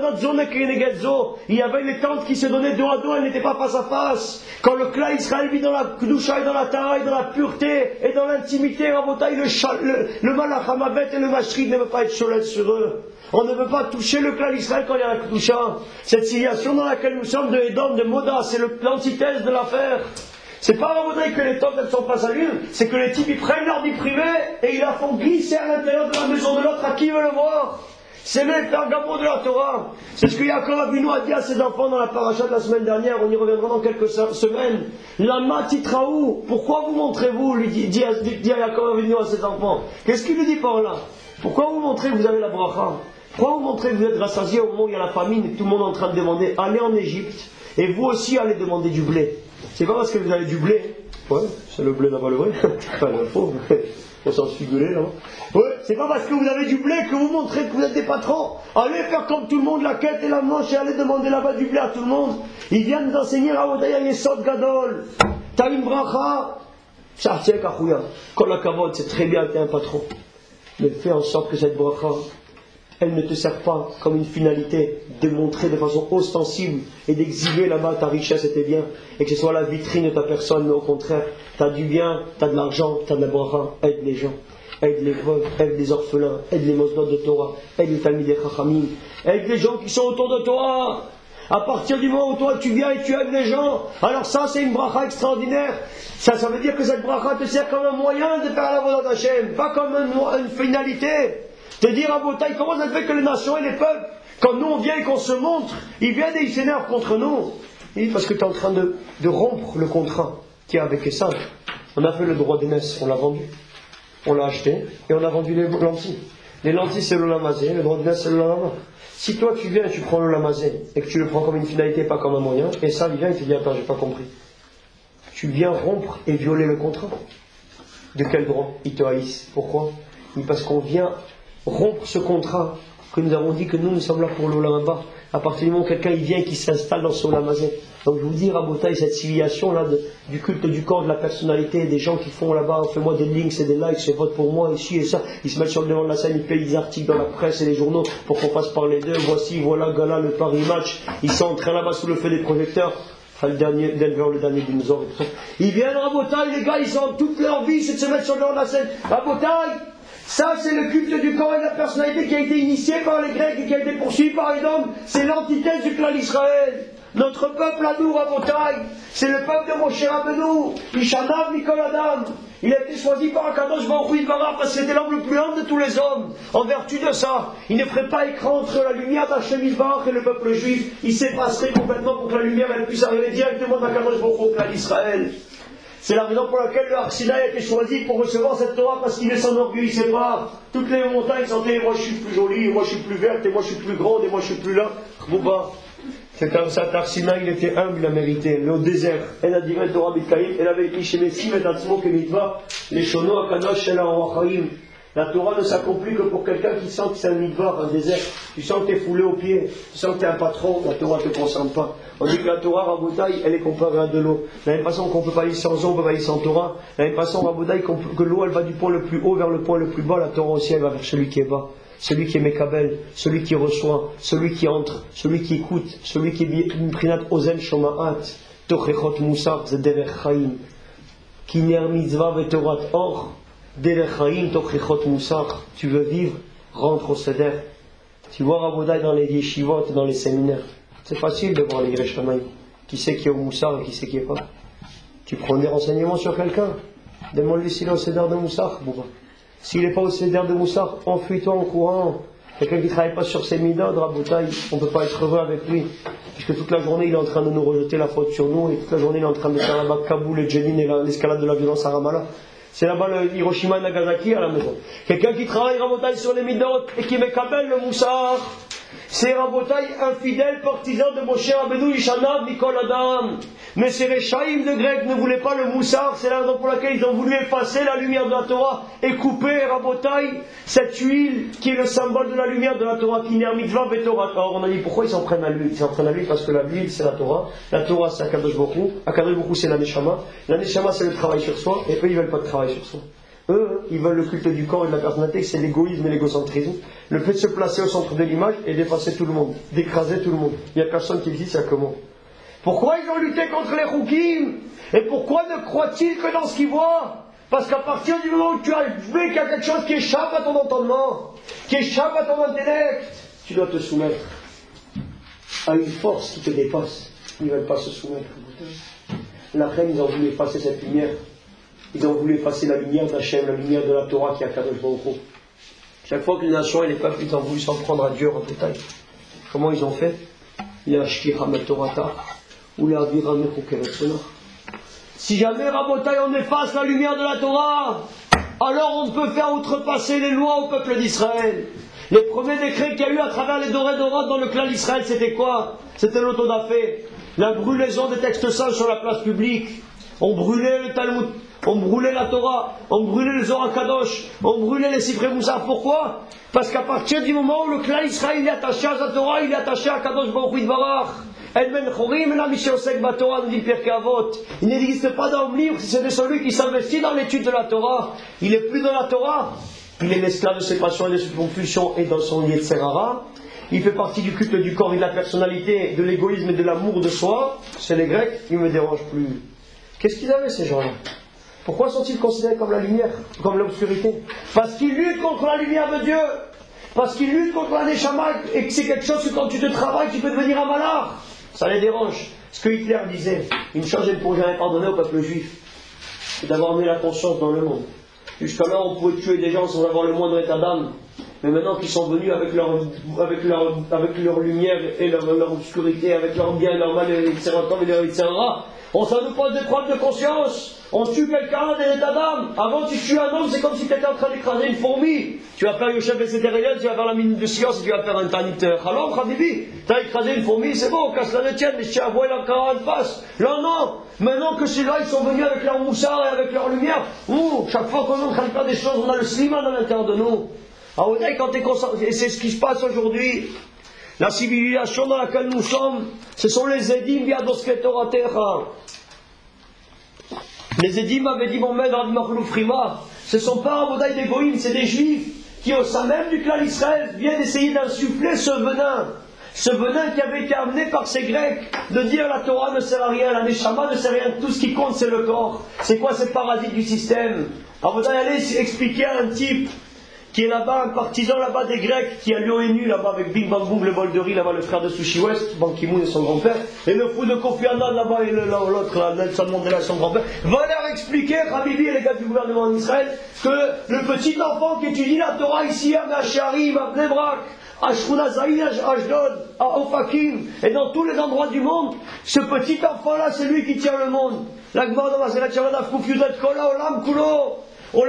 il y avait les tentes qui se donnaient dos à dos, elles n'étaient pas face à face. Quand le clan Israël vit dans la Kdusha et dans la Tara et dans la pureté et dans l'intimité, Rabotaï, le, le, le Malach Hamavet et le Mashrid ne veut pas être cholette sur eux. On ne veut pas toucher le clan Israël quand il y a la Kdusha. Cette civilisation dans laquelle nous sommes de Edom, de Moda, c'est l'antithèse de l'affaire. C'est pas à Rabotaï que les tombes ne sont pas saluées, c'est que les types ils prennent leur vie privée et ils la font glisser à l'intérieur de la maison de l'autre à qui veut le voir. C'est le pergamo de la Torah. C'est ce que Yaakov Avinu a dit à ses enfants dans la paracha de la semaine dernière, on y reviendra dans quelques semaines. Lama titraou, pourquoi vous montrez-vous, lui dit, dit, dit, dit Yaakov Avinu à ses enfants. Qu'est-ce qu'il lui dit par là? Pourquoi vous montrez que vous avez la bracha? Pourquoi vous montrez que vous êtes rassasiés au moment où il y a la famine et que tout le monde est en train de demander, allez en Égypte et vous aussi allez demander du blé? C'est pas parce que vous avez du blé, ouais, c'est le blé là-bas le vrai, enfin le faux, on s'en figurer là. Ouais, c'est pas parce que vous avez du blé que vous montrez que vous êtes des patrons. Allez faire comme tout le monde la quête et la manche et allez demander là-bas du blé à tout le monde. Ils viennent d'enseigner à Rabotaï Yesod Gadol. T'as une bracha, Sartiek Achouya. Quand la kavod, c'est très bien, t'es un patron. Mais fais en sorte que cette bracha, elle ne te sert pas comme une finalité de montrer de façon ostensible et d'exhiber là-bas ta richesse et tes biens, et que ce soit la vitrine de ta personne, mais au contraire, tu as du bien, tu as de l'argent, tu as de la bracha, aide les gens, aide les veuves, aide les orphelins, aide les mosdot de Torah, aide les talmidei chachamim, aide les gens qui sont autour de toi. À partir du moment où toi tu viens et tu aides les gens, alors ça c'est une bracha extraordinaire. Ça, ça veut dire que cette bracha te sert comme un moyen de faire la volonté d'Hachem, pas comme une, une finalité. Te dire à Botaï, comment ça fait que les nations et les peuples, quand nous on vient et qu'on se montre, ils viennent et ils s'énervent contre nous? Il dit parce que tu es en train de, de rompre le contrat qu'il y a avec Esav. On a fait le droit d'aînesse, on l'a vendu. on l'a acheté et on a vendu les lentilles. Les lentilles c'est le lamazé, le droit de c'est le lamazé. Si toi tu viens et tu prends le lamazé et que tu le prends comme une finalité, pas comme un moyen, et ça il vient et te dit attends, j'ai pas compris. Tu viens rompre et violer le contrat. De quel droit? Ils te haïssent. Pourquoi? Parce qu'on vient rompre ce contrat que nous avons dit que nous, nous sommes là pour l'Olam Haba. À partir du moment où quelqu'un il vient et qui s'installe dans son lamazé. Donc je vous dis, Rabotaï, cette civilisation là de, du culte du corps, de la personnalité, des gens qui font là-bas, fais-moi des links et des likes, et vote pour moi, ici et ça, ils se mettent sur le devant de la scène, ils payent des articles dans la presse et les journaux pour qu'on fasse parler d'eux. Voici, voilà, Gala, le Paris Match, ils sont en train là-bas sous le feu des projecteurs. Le dernier, Denver, le dernier dinosaure et tout ça. Ils viennent Rabotaï, les gars, ils ont toute leur vie, c'est de se mettre sur le devant de la scène. Rabotaï, ça c'est le culte du corps et de la personnalité qui a été initié par les Grecs et qui a été poursuivi par les hommes. C'est l'antithèse du clan d'Israël. Notre peuple à nous, Rabotaï, c'est le peuple de Moshe Rabbeinu, Ishanav Mikol Adam. Il a été choisi par Akadosh Baruch Hu Yitbarach parce que c'était l'homme le plus humble de tous les hommes. En vertu de ça, il ne ferait pas écran entre la lumière d'Hachem Yitbarach et le peuple juif. Il s'effacerait complètement pour que la lumière elle puisse arriver directement d'Akadosh Baruch Hu au clan d'Israël. C'est la raison pour laquelle le Har Sinaï a été choisi pour recevoir cette Torah, parce qu'il ne s'enorgueillissait pas. Toutes les montagnes sentaient, moi je suis plus jolie, moi je suis plus verte, et moi je suis plus grande, et moi je suis plus là. Bouba. C'est comme ça, Har Sinaï, il était humble, il a mérité. Mais au désert, elle a dit, Torah Bitkaïm, elle avait écrit chez Messi, Metatzmo Kemitva, les Shono Akadosh, elle a en Wachaim. La Torah ne s'accomplit que pour quelqu'un qui sent que c'est un mitvar, un désert. Tu sens que tu es foulé aux pieds, tu sens que tu es un patron, la Torah ne te concerne pas. On dit que la Torah, Rabotaï, elle est comparée à de l'eau. De la même façon qu'on ne peut pas aller sans eau, on peut pas aller sans Torah. De la même façon, Rabotaï, que l'eau, elle va du point le plus haut vers le point le plus bas, la Torah aussi, elle va vers celui qui est bas. Celui qui est Mekabel, celui qui reçoit, celui qui entre, celui qui écoute, celui qui est Prinat Ozen Shoma'at, Tochechot Moussar, Zederech Chaim, Kiner Mitzvah Vetorat Or. Tu veux vivre, rentre au Seder. Tu vois Rabodaï dans les yeshivot, dans les séminaires. C'est facile de voir les Greshamaï. Qui sait qui est au Moussar et qui sait qui est pas. Tu prends des renseignements sur quelqu'un. Demande-lui s'il est au Seder de Moussar. S'il n'est pas au Seder de Moussar, enfuis-toi en courant. Quelqu'un qui ne travaille pas sur ses midot, Rabodaï, on ne peut pas être heureux avec lui. Puisque toute la journée il est en train de nous rejeter la faute sur nous. Et toute la journée il est en train de faire là-bas Kaboul et Jenin et l'escalade de la violence à Ramallah. C'est là-bas le Hiroshima et Nagasaki à la maison. Quelqu'un qui travaille Rabotaï sur les midot et qui m'écabelle le moussard, c'est Rabotaï infidèle partisan de Moshe Rabbeinu Ishanav Mikol Adam. Mais ces Réchaïm de Grec ne voulaient pas le moussard, c'est la raison pour laquelle ils ont voulu effacer la lumière de la Torah et couper Rabotaï, cette huile qui est le symbole de la lumière de la Torah, qui n'est un mitzvah Torah. Alors on a dit pourquoi ils s'en prennent à lui? Ils s'en prennent à lui parce que la l'huile c'est la Torah, la Torah c'est Akadosh Baruch Hu, Akadosh Baruch Hu c'est la Neshama, la Neshama c'est le travail sur soi, et eux ils veulent pas de travail sur soi. Eux, ils veulent le culte du corps et de la personnalité, c'est l'égoïsme et l'égocentrisme. Le fait de se placer au centre de l'image et d'effacer tout le monde, d'écraser tout le monde. Il n'y a personne qui existe, il n'y a que moi. Pourquoi ils ont lutté contre les Roukim? Et pourquoi ne croient-ils que dans ce qu'ils voient? Parce qu'à partir du moment où tu as vu qu'il y a quelque chose qui échappe à ton entendement, qui échappe à ton intellect, tu dois te soumettre à une force qui te dépasse. Ils ne veulent pas se soumettre. La reine, ils ont voulu effacer cette lumière. Ils ont voulu effacer la lumière d'Hachem, la lumière de la Torah qui a Kadosh Baruch Hu. Chaque fois que les nations et les peuples ils ont voulu s'en prendre à Dieu en détail, comment ils ont fait? Si jamais Rabotaï on efface la lumière de la Torah, alors on peut faire outrepasser les lois au peuple d'Israël. Les premiers décrets qu'il y a eu à travers les dorés d'Orod dans le clan d'Israël, c'était quoi? C'était l'autodafé, la brûlaison des textes saints sur la place publique. On brûlait le Talmud, on brûlait la Torah, on brûlait les Zohar Kadosh, on brûlait les Sifrei Moussar. Pourquoi? Parce qu'à partir du moment où le clan Israël est attaché à la Torah, il est attaché à Kadosh Baruch Hu Yitbarach. El Ben Chorim, la Mishosek Batorah, nous dit Pirkei Avot. Il n'existe pas dans le livre si c'est de celui qui s'investit dans l'étude de la Torah. Il n'est plus dans la Torah. Il est l'esclave de ses passions et de ses compulsions et dans son Yetzer Hara. Il fait partie du culte du corps et de la personnalité, de l'égoïsme et de l'amour de soi. C'est les Grecs, ils ne me dérangent plus. Qu'est-ce qu'ils avaient ces gens-là? Pourquoi sont-ils considérés comme la lumière, comme l'obscurité? Parce qu'ils luttent contre la lumière de Dieu. Parce qu'ils luttent contre la Neshama et que c'est quelque chose que quand tu te travailles, tu peux devenir un malard. Ça les dérange. Ce que Hitler disait, une chose je ne pourrais jamais pardonner au peuple juif, c'est d'avoir mis la conscience dans le monde. Jusqu'alors on pouvait tuer des gens sans avoir le moindre état d'âme. Mais maintenant qu'ils sont venus avec leur, avec leur, avec leur lumière et leur, leur obscurité, avec leur bien et leur mal, et cetera, et cetera, On ça nous pose des problèmes de conscience. On tue quelqu'un, des états d'âme. Avant, tu tues un homme, c'est comme si tu étais en train d'écraser une fourmi. Tu vas faire Yosef Bessétéréliel, tu vas faire la minute de science et tu vas faire un Tanit Chalom, Khabibi. Tu as écrasé une fourmi, c'est bon, casse la tienne, mais tu as envoyé la caravane en face. Là, non. Maintenant que ces-là, ils sont venus avec leur moussard et avec leur lumière. Ouh, chaque fois qu'on est en train de faire des choses, on a le sliman à l'intérieur de nous. Ah, ouais, quand tu es concentré, et c'est ce qui se passe aujourd'hui. La civilisation dans laquelle nous sommes, ce sont les Edim Yadoske Toratecha. Les Edim avaient dit mon maître Admarloufrima, ce ne sont pas Rabodaï des Goïm, c'est des Juifs qui au sein même du clan Israël viennent essayer d'insuffler ce venin. Ce venin qui avait été amené par ces Grecs, de dire la Torah ne sert à rien, la Neshama ne sert à rien, tout ce qui compte c'est le corps. C'est quoi ces parasites du système? Rabodaï allait expliquer à un type qui est là-bas, un partisan là-bas des Grecs, qui a l'O N U là-bas avec Bing Bang Boom, le bol de riz, là-bas le frère de Sushi West, Ban Ki-moon et son grand-père, et le fou de Kofi Annan là-bas et l'autre, là, Nelson Mandela et son grand-père, va leur expliquer, Habibi et les gars du gouvernement en Israël, que le petit enfant qui étudie la Torah ici à Me'asharim, à Bnei Brak, à Shkuna Zaïn, à Ashdod, à Ofakim, et dans tous les endroits du monde, ce petit enfant-là, c'est lui qui tient le monde. La Gemara dans Maseret Shabbat Afkuf Yudet Kola Olam Kulo. Le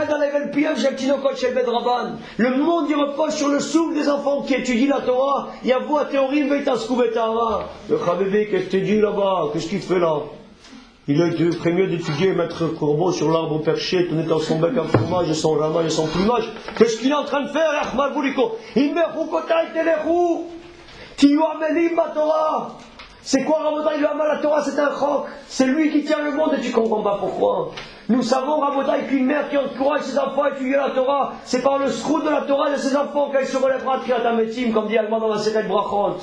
monde y repose sur le souffle des enfants qui étudient la Torah. Il y a vous à théorie, mais t'as scoubetara. Le Khabébé, qu'est-ce que tu dis là-bas? Qu'est-ce qu'il fait là? Il a été ferait mieux d'étudier Maître Corbeau sur l'arbre perché, tenait dans son bec un fromage et son ramage et son plumage. Qu'est-ce qu'il est en train de faire, Ahmad Bouliko? Il me roukotai telechou. Tiyu amelim ma Torah. C'est quoi Rabotai le Hamal la Torah? C'est un roc. C'est lui qui tient le monde et tu comprends pas pourquoi. Nous savons, Rabotai, qu'une mère qui encourage ses enfants à étudier la Torah, c'est par le scrout de la Torah de ses enfants qu'elle se relèvera de Kriyat HaMetim, comme dit Alma dans la Seret Brachot.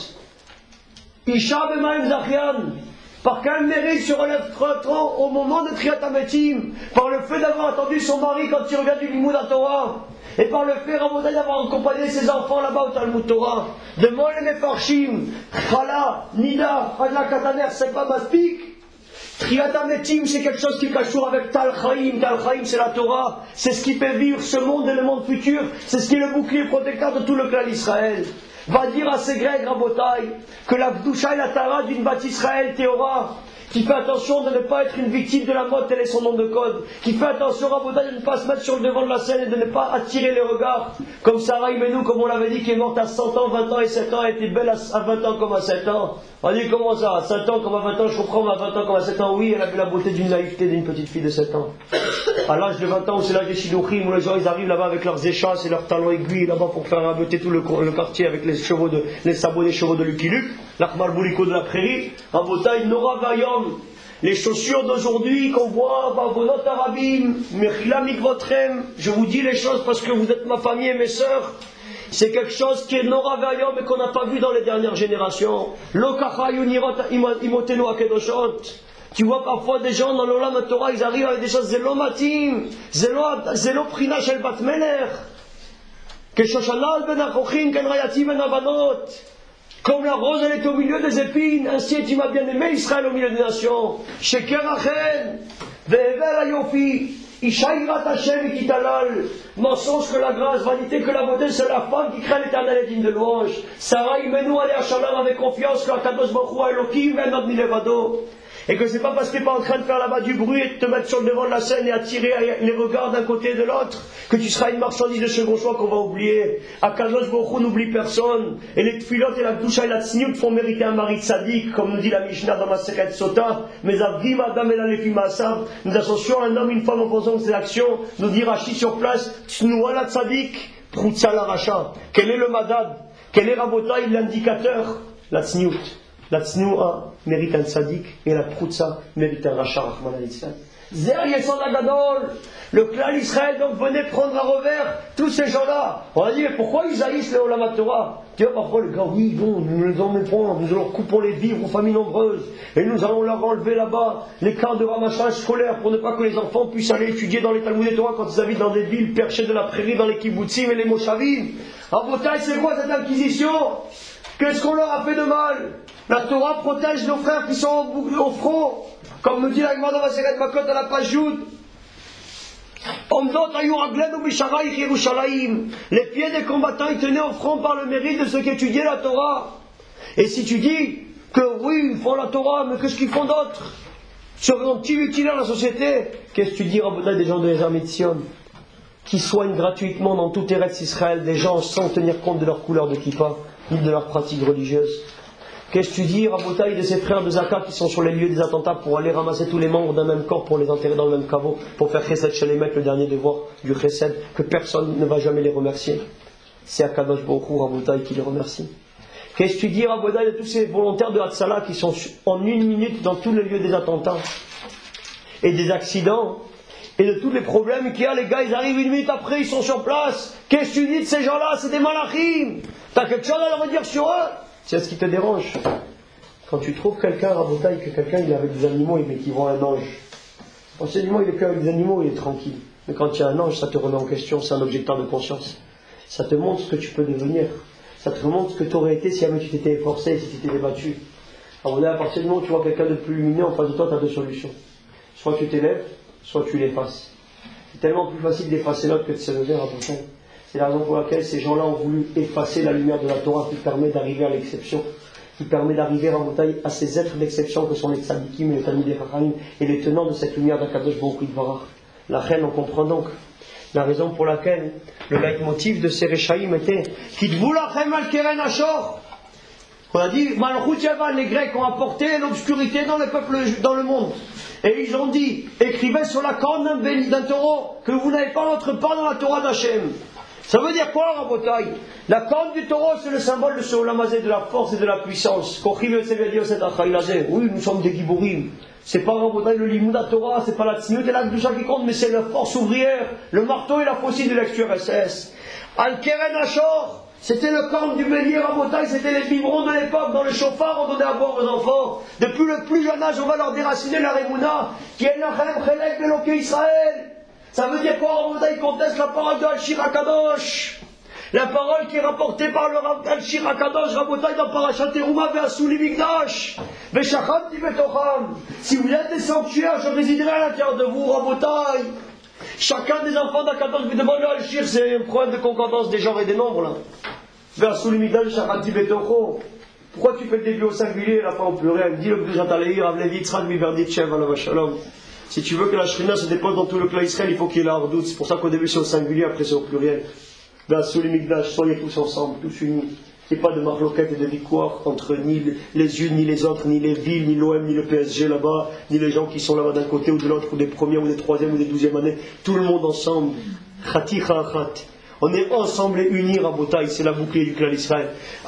Isha b'maim zachian. Par quel mérite se relève-t-on au moment de Kriyat HaMetim? Par le fait d'avoir attendu son mari quand il regarde du Limoud à Torah. Et par le fait, Rabotai, d'avoir accompagné ses enfants là-bas au Talmud Torah. De Mol et Mefarshim, Chala, Nida, Hadla Kataner, c'est pas maspik. Kriyat HaMetim, c'est quelque chose qui cache avec Tal Chaim. Tal Chaim, c'est la Torah. C'est ce qui fait vivre ce monde et le monde futur. C'est ce qui est le bouclier protecteur de tout le clan d'Israël. Va dire à ces Grecs, Rabotai, que la Gdusha et la Tara d'une bâtisse Israël Théora, qui fait attention de ne pas être une victime de la mode, tel est son nom de code, qui fait attention, Rabotai, de ne pas se mettre sur le devant de la scène et de ne pas attirer les regards, comme Sarah Imenou, comme on l'avait dit, qui est morte à cent ans, vingt ans et sept ans, elle était belle à vingt ans comme à sept ans. On dit comment ça, à sept ans comme à vingt ans, je comprends, mais à vingt ans comme à sept ans, oui, elle a vu la beauté d'une naïveté d'une petite fille de sept ans. À l'âge de vingt ans, où c'est l'âge des Shidduchim, où les gens ils arrivent là-bas avec leurs échasses et leurs talons aiguilles là-bas pour faire raboter tout le, le quartier avec les chevaux de, les sabots des chevaux de Lucky Luke, l'Achmar Bouliko de la prairie, Rabotai, Nora Vayom. Les chaussures d'aujourd'hui qu'on voit, Bavonot Arabim, Mechila Mikvotrem, je vous dis les choses parce que vous êtes ma famille et mes sœurs. C'est quelque chose qui est Nora Vayom et qu'on n'a pas vu dans les dernières générations. Lokacha Yunirot Imotenu Akedoshot. Tu vois parfois des gens dans l'Olam Torah, ils arrivent avec des choses Zelo Matim, Zelo Prina Shel Bat Meler, Keshoshanal Ben Achochin, Ken Rayati Ben Avanot. Comme la rose elle est au milieu des épines, ainsi tu m'as bien aimé Israël au milieu des nations. Sheker Achen, Ve'ever Ayofi, Ishaïrat Hashem et Kitalal. Mensonge que la grâce, vanité que la beauté, c'est la femme qui craint l'éternel et digne de louange. Sarah Imenu allait à Shalom avec confiance que Akadosh Baruch Hu Elohim Venod Milevado. Et que c'est pas parce que tu n'es pas en train de faire là-bas du bruit et de te mettre sur le devant de la scène et attirer les regards d'un côté et de l'autre que tu seras une marchandise de second choix qu'on va oublier. Akadosh Baruch Hu n'oublie personne. Et les tfilotes et la gdusha et la tsniout font mériter un mari tzaddik, comme nous dit la Mishnah dans Masechet Sota. Mais avdim adam et la lefi maasav, nous associons un homme, une femme en faisant ses actions, nous dit Rashi sur place, tsnoua la tzaddik, proutsa la racha. Quel est le madad? Quel est Rabotai l'indicateur? La tsniout. La tsnoua mérite un tzaddik et la proutsa mérite un rachat, Rahman al-Islam. Zer Yesod Agadol, le clan Israël donc venait prendre à revers tous ces gens-là. On a dit, mais pourquoi ils haïssent le Olam Torah? Tu vois, parfois les gars, oui, bon, nous les emmenons, nous leur coupons les vivres aux familles nombreuses, et nous allons leur enlever là-bas les camps de ramachage scolaire pour ne pas que les enfants puissent aller étudier dans les Talmud Torah quand ils habitent dans des villes perchées de la prairie, dans les kibbutzim et les moshavim. En Bretagne, c'est quoi cette inquisition? Qu'est-ce qu'on leur a fait de mal? La Torah protège nos frères qui sont au, au front, comme nous dit la Gemara dans la Masechet Makot à la page Yud. Les pieds des combattants ils tenaient au front par le mérite de ceux qui étudiaient la Torah. Et si tu dis que oui, ils font la Torah, mais qu'est-ce qu'ils font d'autre? Seront utiles à la société? Qu'est-ce que tu dis, Rabotai, des gens de l'armée de Sion qui soignent gratuitement dans tout Eretz Israël des gens sans tenir compte de leur couleur de kippa, ni de leur pratique religieuse? Qu'est-ce que tu dis, Rabotai, de ces frères de Zaka qui sont sur les lieux des attentats pour aller ramasser tous les membres d'un même corps pour les enterrer dans le même caveau, pour faire Chesed Shalemet, le dernier devoir du Chesed, que personne ne va jamais les remercier? C'est Akadosh Baruch Hu, Rabotai, qui les remercie. Qu'est-ce que tu dis, Rabotai, de tous ces volontaires de Hatzalah qui sont en une minute dans tous les lieux des attentats et des accidents et de tous les problèmes qu'il y a? Les gars, ils arrivent une minute après, ils sont sur place. Qu'est-ce que tu dis de ces gens-là? C'est des malachim. T'as quelque chose à leur dire sur eux? C'est ce qui te dérange. Quand tu trouves quelqu'un, Rabotai, que quelqu'un il est avec des animaux, mais qu'il voit un ange. Enseignement, il est qu'avec des animaux, il est tranquille. Mais quand il y a un ange, ça te remet en question, c'est un objecteur de conscience. Ça te montre ce que tu peux devenir. Ça te montre ce que tu aurais été si jamais tu t'étais efforcé, si tu t'étais débattu. Alors là, à partir du moment où tu vois quelqu'un de plus lumineux en face de toi, tu as deux solutions. Soit tu t'élèves, soit tu l'effaces. C'est tellement plus facile d'effacer l'autre que de s'élever, Rabotai. C'est la raison pour laquelle ces gens-là ont voulu effacer la lumière de la Torah qui permet d'arriver à l'exception, qui permet d'arriver à montagne à ces êtres d'exception que sont les tzadikim et les talmidei chachamim et les tenants de cette lumière d'Akadosh Baruch Hu Yitbarach. La reine, on comprend donc la raison pour laquelle le leitmotiv de ces Rechaïm était Kitvu lachem al keren Ashor. On a dit Malchut Yavan, les Grecs ont apporté l'obscurité dans le peuple, dans le monde. Et ils ont dit écrivez sur la corne d'un taureau que vous n'avez pas votre part dans la Torah d'Hachem. Ça veut dire quoi, Rabotai? La corne du taureau, c'est le symbole de ce Olamazé, de la force et de la puissance. Oui, nous sommes des Giborim. C'est pas, Rabotai, le Limud à Torah, c'est pas la Tzniut et la Gdusha qui compte, mais c'est la force ouvrière, le marteau et la faucille de l'ex-U R S S. Al-Keren Ashor, c'était le corne du bélier, Rabotai, c'était les biberons de l'époque, dans le chauffard, on donnait à boire aux enfants. Depuis le plus jeune âge, on va leur déraciner la Remouna, qui est Nachem Chelek Beloké Israël. Ça veut dire quoi, Rabotai? Il conteste la parole de Al-Shir HaKadosh. La parole qui est rapportée par le Al-Shir HaKadosh, Rabotai, dans Parashat Teruma, Ve'asuli Mikdash, Ve'shachamti Betocham. Si vous êtes des sanctuaires, je résiderai à l'intérieur de vous, Rabotai. Chacun des enfants d'Akadosh, vous demandez à Al-Shir, c'est un problème de concordance des genres et des nombres, là. Ve'asuli Mikdash, Ve'shachamti Betocham. Pourquoi tu fais le début au singulier et la fin au pluriel? Dis le B'dujat Aleir, Avlevi, Yitzhak, Miverdit, Shev, Alav Shalom. Si tu veux que la Shrina se dépose dans tout le clan Israël, il faut qu'il y ait la hardout. C'est pour ça qu'au début c'est au singulier, après c'est au pluriel. Ben, sous les Mikdash, soyez tous ensemble, tous unis. Il n'y ait pas de marloquette et de victoire entre ni les unes, ni les autres, ni les villes, ni l'O M, ni le P S G là-bas, ni les gens qui sont là-bas d'un côté ou de l'autre, ou des premières, ou des troisièmes, ou des douzièmes années. Tout le monde ensemble. Khati khachat. On est ensemble et unis, Rabotai, c'est la bouclier du clan Israël.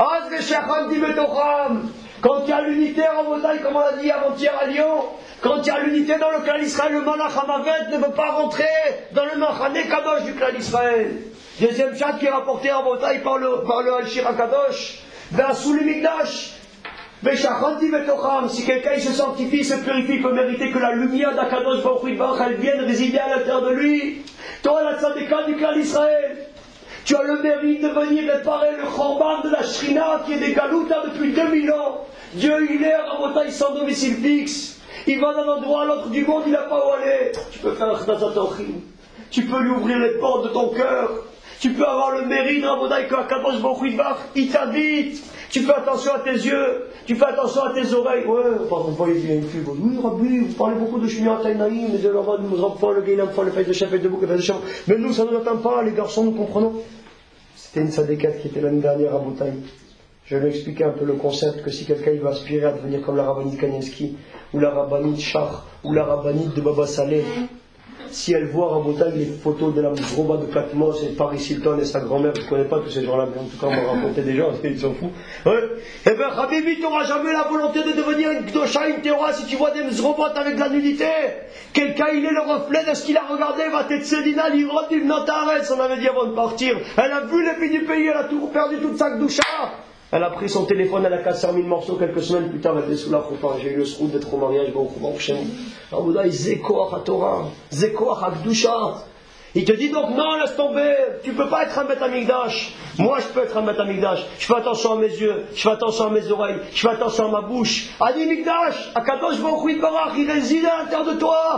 Quand il y a l'unité, Rabotai, comme on l'a dit avant-hier à Lyon, quand il y a l'unité dans le clan Israël, le Malach Hamavet ne veut pas rentrer dans le Machane Kadosh du clan Israël. Deuxième chat qui est rapporté à Rabotai par le, par le Al-Shir HaKadosh. Ve'asuli Mikdash. Ve'shachanti Betocham. Si quelqu'un se sanctifie, se purifie, peut mériter que la lumière d'Akadosh Baruch Hu Yitbarach, elle vienne résider à l'intérieur de lui. Toi, la tzadika du clan Israël, tu as le mérite de venir réparer le Chorban de la Shrina qui est des Galoutas depuis deux mille ans. Dieu, il est à Rabotai sans domicile fixe. Il va d'un endroit à l'autre du monde, il n'a pas où aller. Tu peux faire un Chnazat Ochim. Tu peux lui ouvrir les portes de ton cœur. Tu peux avoir le mérite, Rabotai, que Akadosh Baruch Hu Yitbarach, il t'habite. Tu fais attention à tes yeux. Tu fais attention à tes oreilles. Ouais, par exemple, il y a une pub. Oui, Rabbi, vous parlez beaucoup de Shmirat Tainaïm, mais de l'Avad, nous enfants, le Gaïlam, le fait de chef, le fait de bouc, le fait de chef. Mais nous, ça ne nous atteint pas, les garçons, nous comprenons. C'était une sadékate qui était l'année dernière à Rabotai. Je lui ai expliqué un peu le concept que si quelqu'un il va aspirer à devenir comme la rabbinite Kanievski, ou la rabbinite Shach, ou la rabbinite de Baba Saleh, si elle voit Rabotai les photos de la Mizroba de Patmos et Paris Hilton et sa grand-mère, je ne connais pas tous ces gens-là, mais en tout cas on m'a raconté des gens, ils s'en foutent. Ouais. Eh bien, Habibi, tu n'auras jamais la volonté de devenir une Kdosha, une Théora, si tu vois des Mizrobot avec de la nudité. Quelqu'un, il est le reflet de ce qu'il a regardé, va t'être Sedina, l'Ivrot du Notares, on avait dit avant de partir. Elle a vu les pays du pays, elle a tout perdu toute sa Kdosha. Elle a pris son téléphone, elle a cassé en mille morceaux, quelques semaines plus tard, elle était sous la choupa. J'ai eu le sroud d'être au mariage, bon, bon, chez nous. Rabotai, Zekoach HaTorah, Zekoach HaKdusha. Il te dit donc, non, laisse tomber, tu peux pas être un Beth Amikdash. Moi, je peux être un Beth Amikdash. Je fais attention à mes yeux, je fais attention à mes oreilles, je fais attention à ma bouche. Ani Mikdash, Akadosh Baruch Hu Yitbarach, il réside à l'intérieur de toi.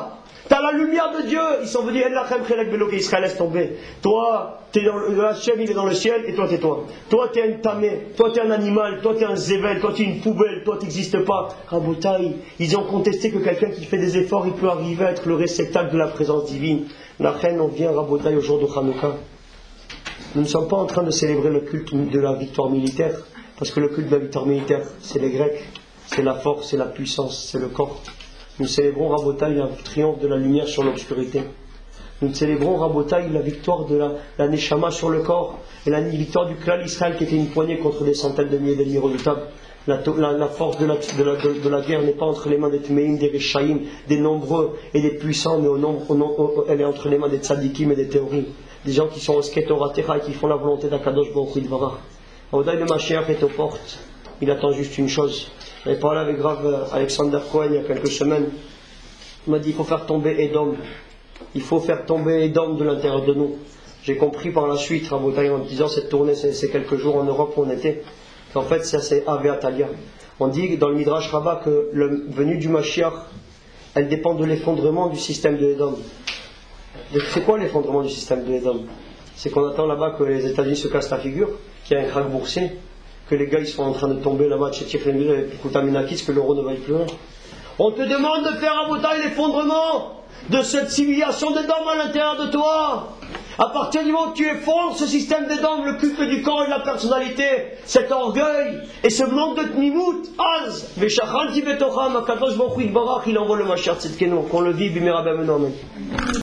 T'as la lumière de Dieu. Ils sont venus, Israël, laisse tomber. Toi, t'es dans le Hachem, il est dans le ciel, et toi, t'es toi. Toi, t'es un tamé, toi, t'es un animal, toi, t'es un zével, toi, t'es une poubelle, toi, t'existes pas. Rabotaï, ils ont contesté que quelqu'un qui fait des efforts, il peut arriver à être le réceptacle de la présence divine. La reine, on vient, Rabotaï, au jour de Hanouka. Nous ne sommes pas en train de célébrer le culte de la victoire militaire, parce que le culte de la victoire militaire, c'est les Grecs, c'est la force, c'est la puissance, c'est le corps. Nous célébrons Rabotaï, le triomphe de la lumière sur l'obscurité. Nous célébrons Rabotaï, la victoire de la, la Neshama sur le corps, et la victoire du clan Israël qui était une poignée contre des centaines de milliers d'ennemis redoutables. La, la, la force de la, de, la, de, de la guerre n'est pas entre les mains des Tmeim, des Rechaïm, des nombreux et des puissants, mais au nombre, au nombre, au, elle est entre les mains des Tzadikim et des théories. Des gens qui sont en sketoratera et qui font la volonté d'Akadosh Baruch Hu Dvarach. Rabotaï, le Mashiach est aux portes. Il attend juste une chose. J'avais parlé avec grave Alexander Cohen il y a quelques semaines. Il m'a dit il faut faire tomber Edom. Il faut faire tomber Edom de l'intérieur de nous. J'ai compris par la suite, Rabotaï, en disant cette tournée, c'est, c'est quelques jours en Europe où on était, qu'en fait ça c'est Ave Atalia. On dit dans le Midrash Rabbah que le venue du Mashiach, elle dépend de l'effondrement du système de Edom. C'est quoi l'effondrement du système de Edom? C'est qu'on attend là-bas que les États-Unis se cassent la figure, qu'il y a un krach boursier, que les gars ils sont en train de tomber là-bas chez Tifremir et Kutaminakis, que l'euro ne vaille plus rien. On te demande de faire à Rabotaï l'effondrement de cette civilisation des dômes à l'intérieur de toi. À partir du moment où tu effondres ce système des dômes, le culte du corps et de la personnalité, cet orgueil et ce manque de tnimout, az, veshachanti betocham, akadosh baruch hu yitbarach, il envoie le Mashiach tzidkenu, qu'on le vive, bimera b'amenu, amen.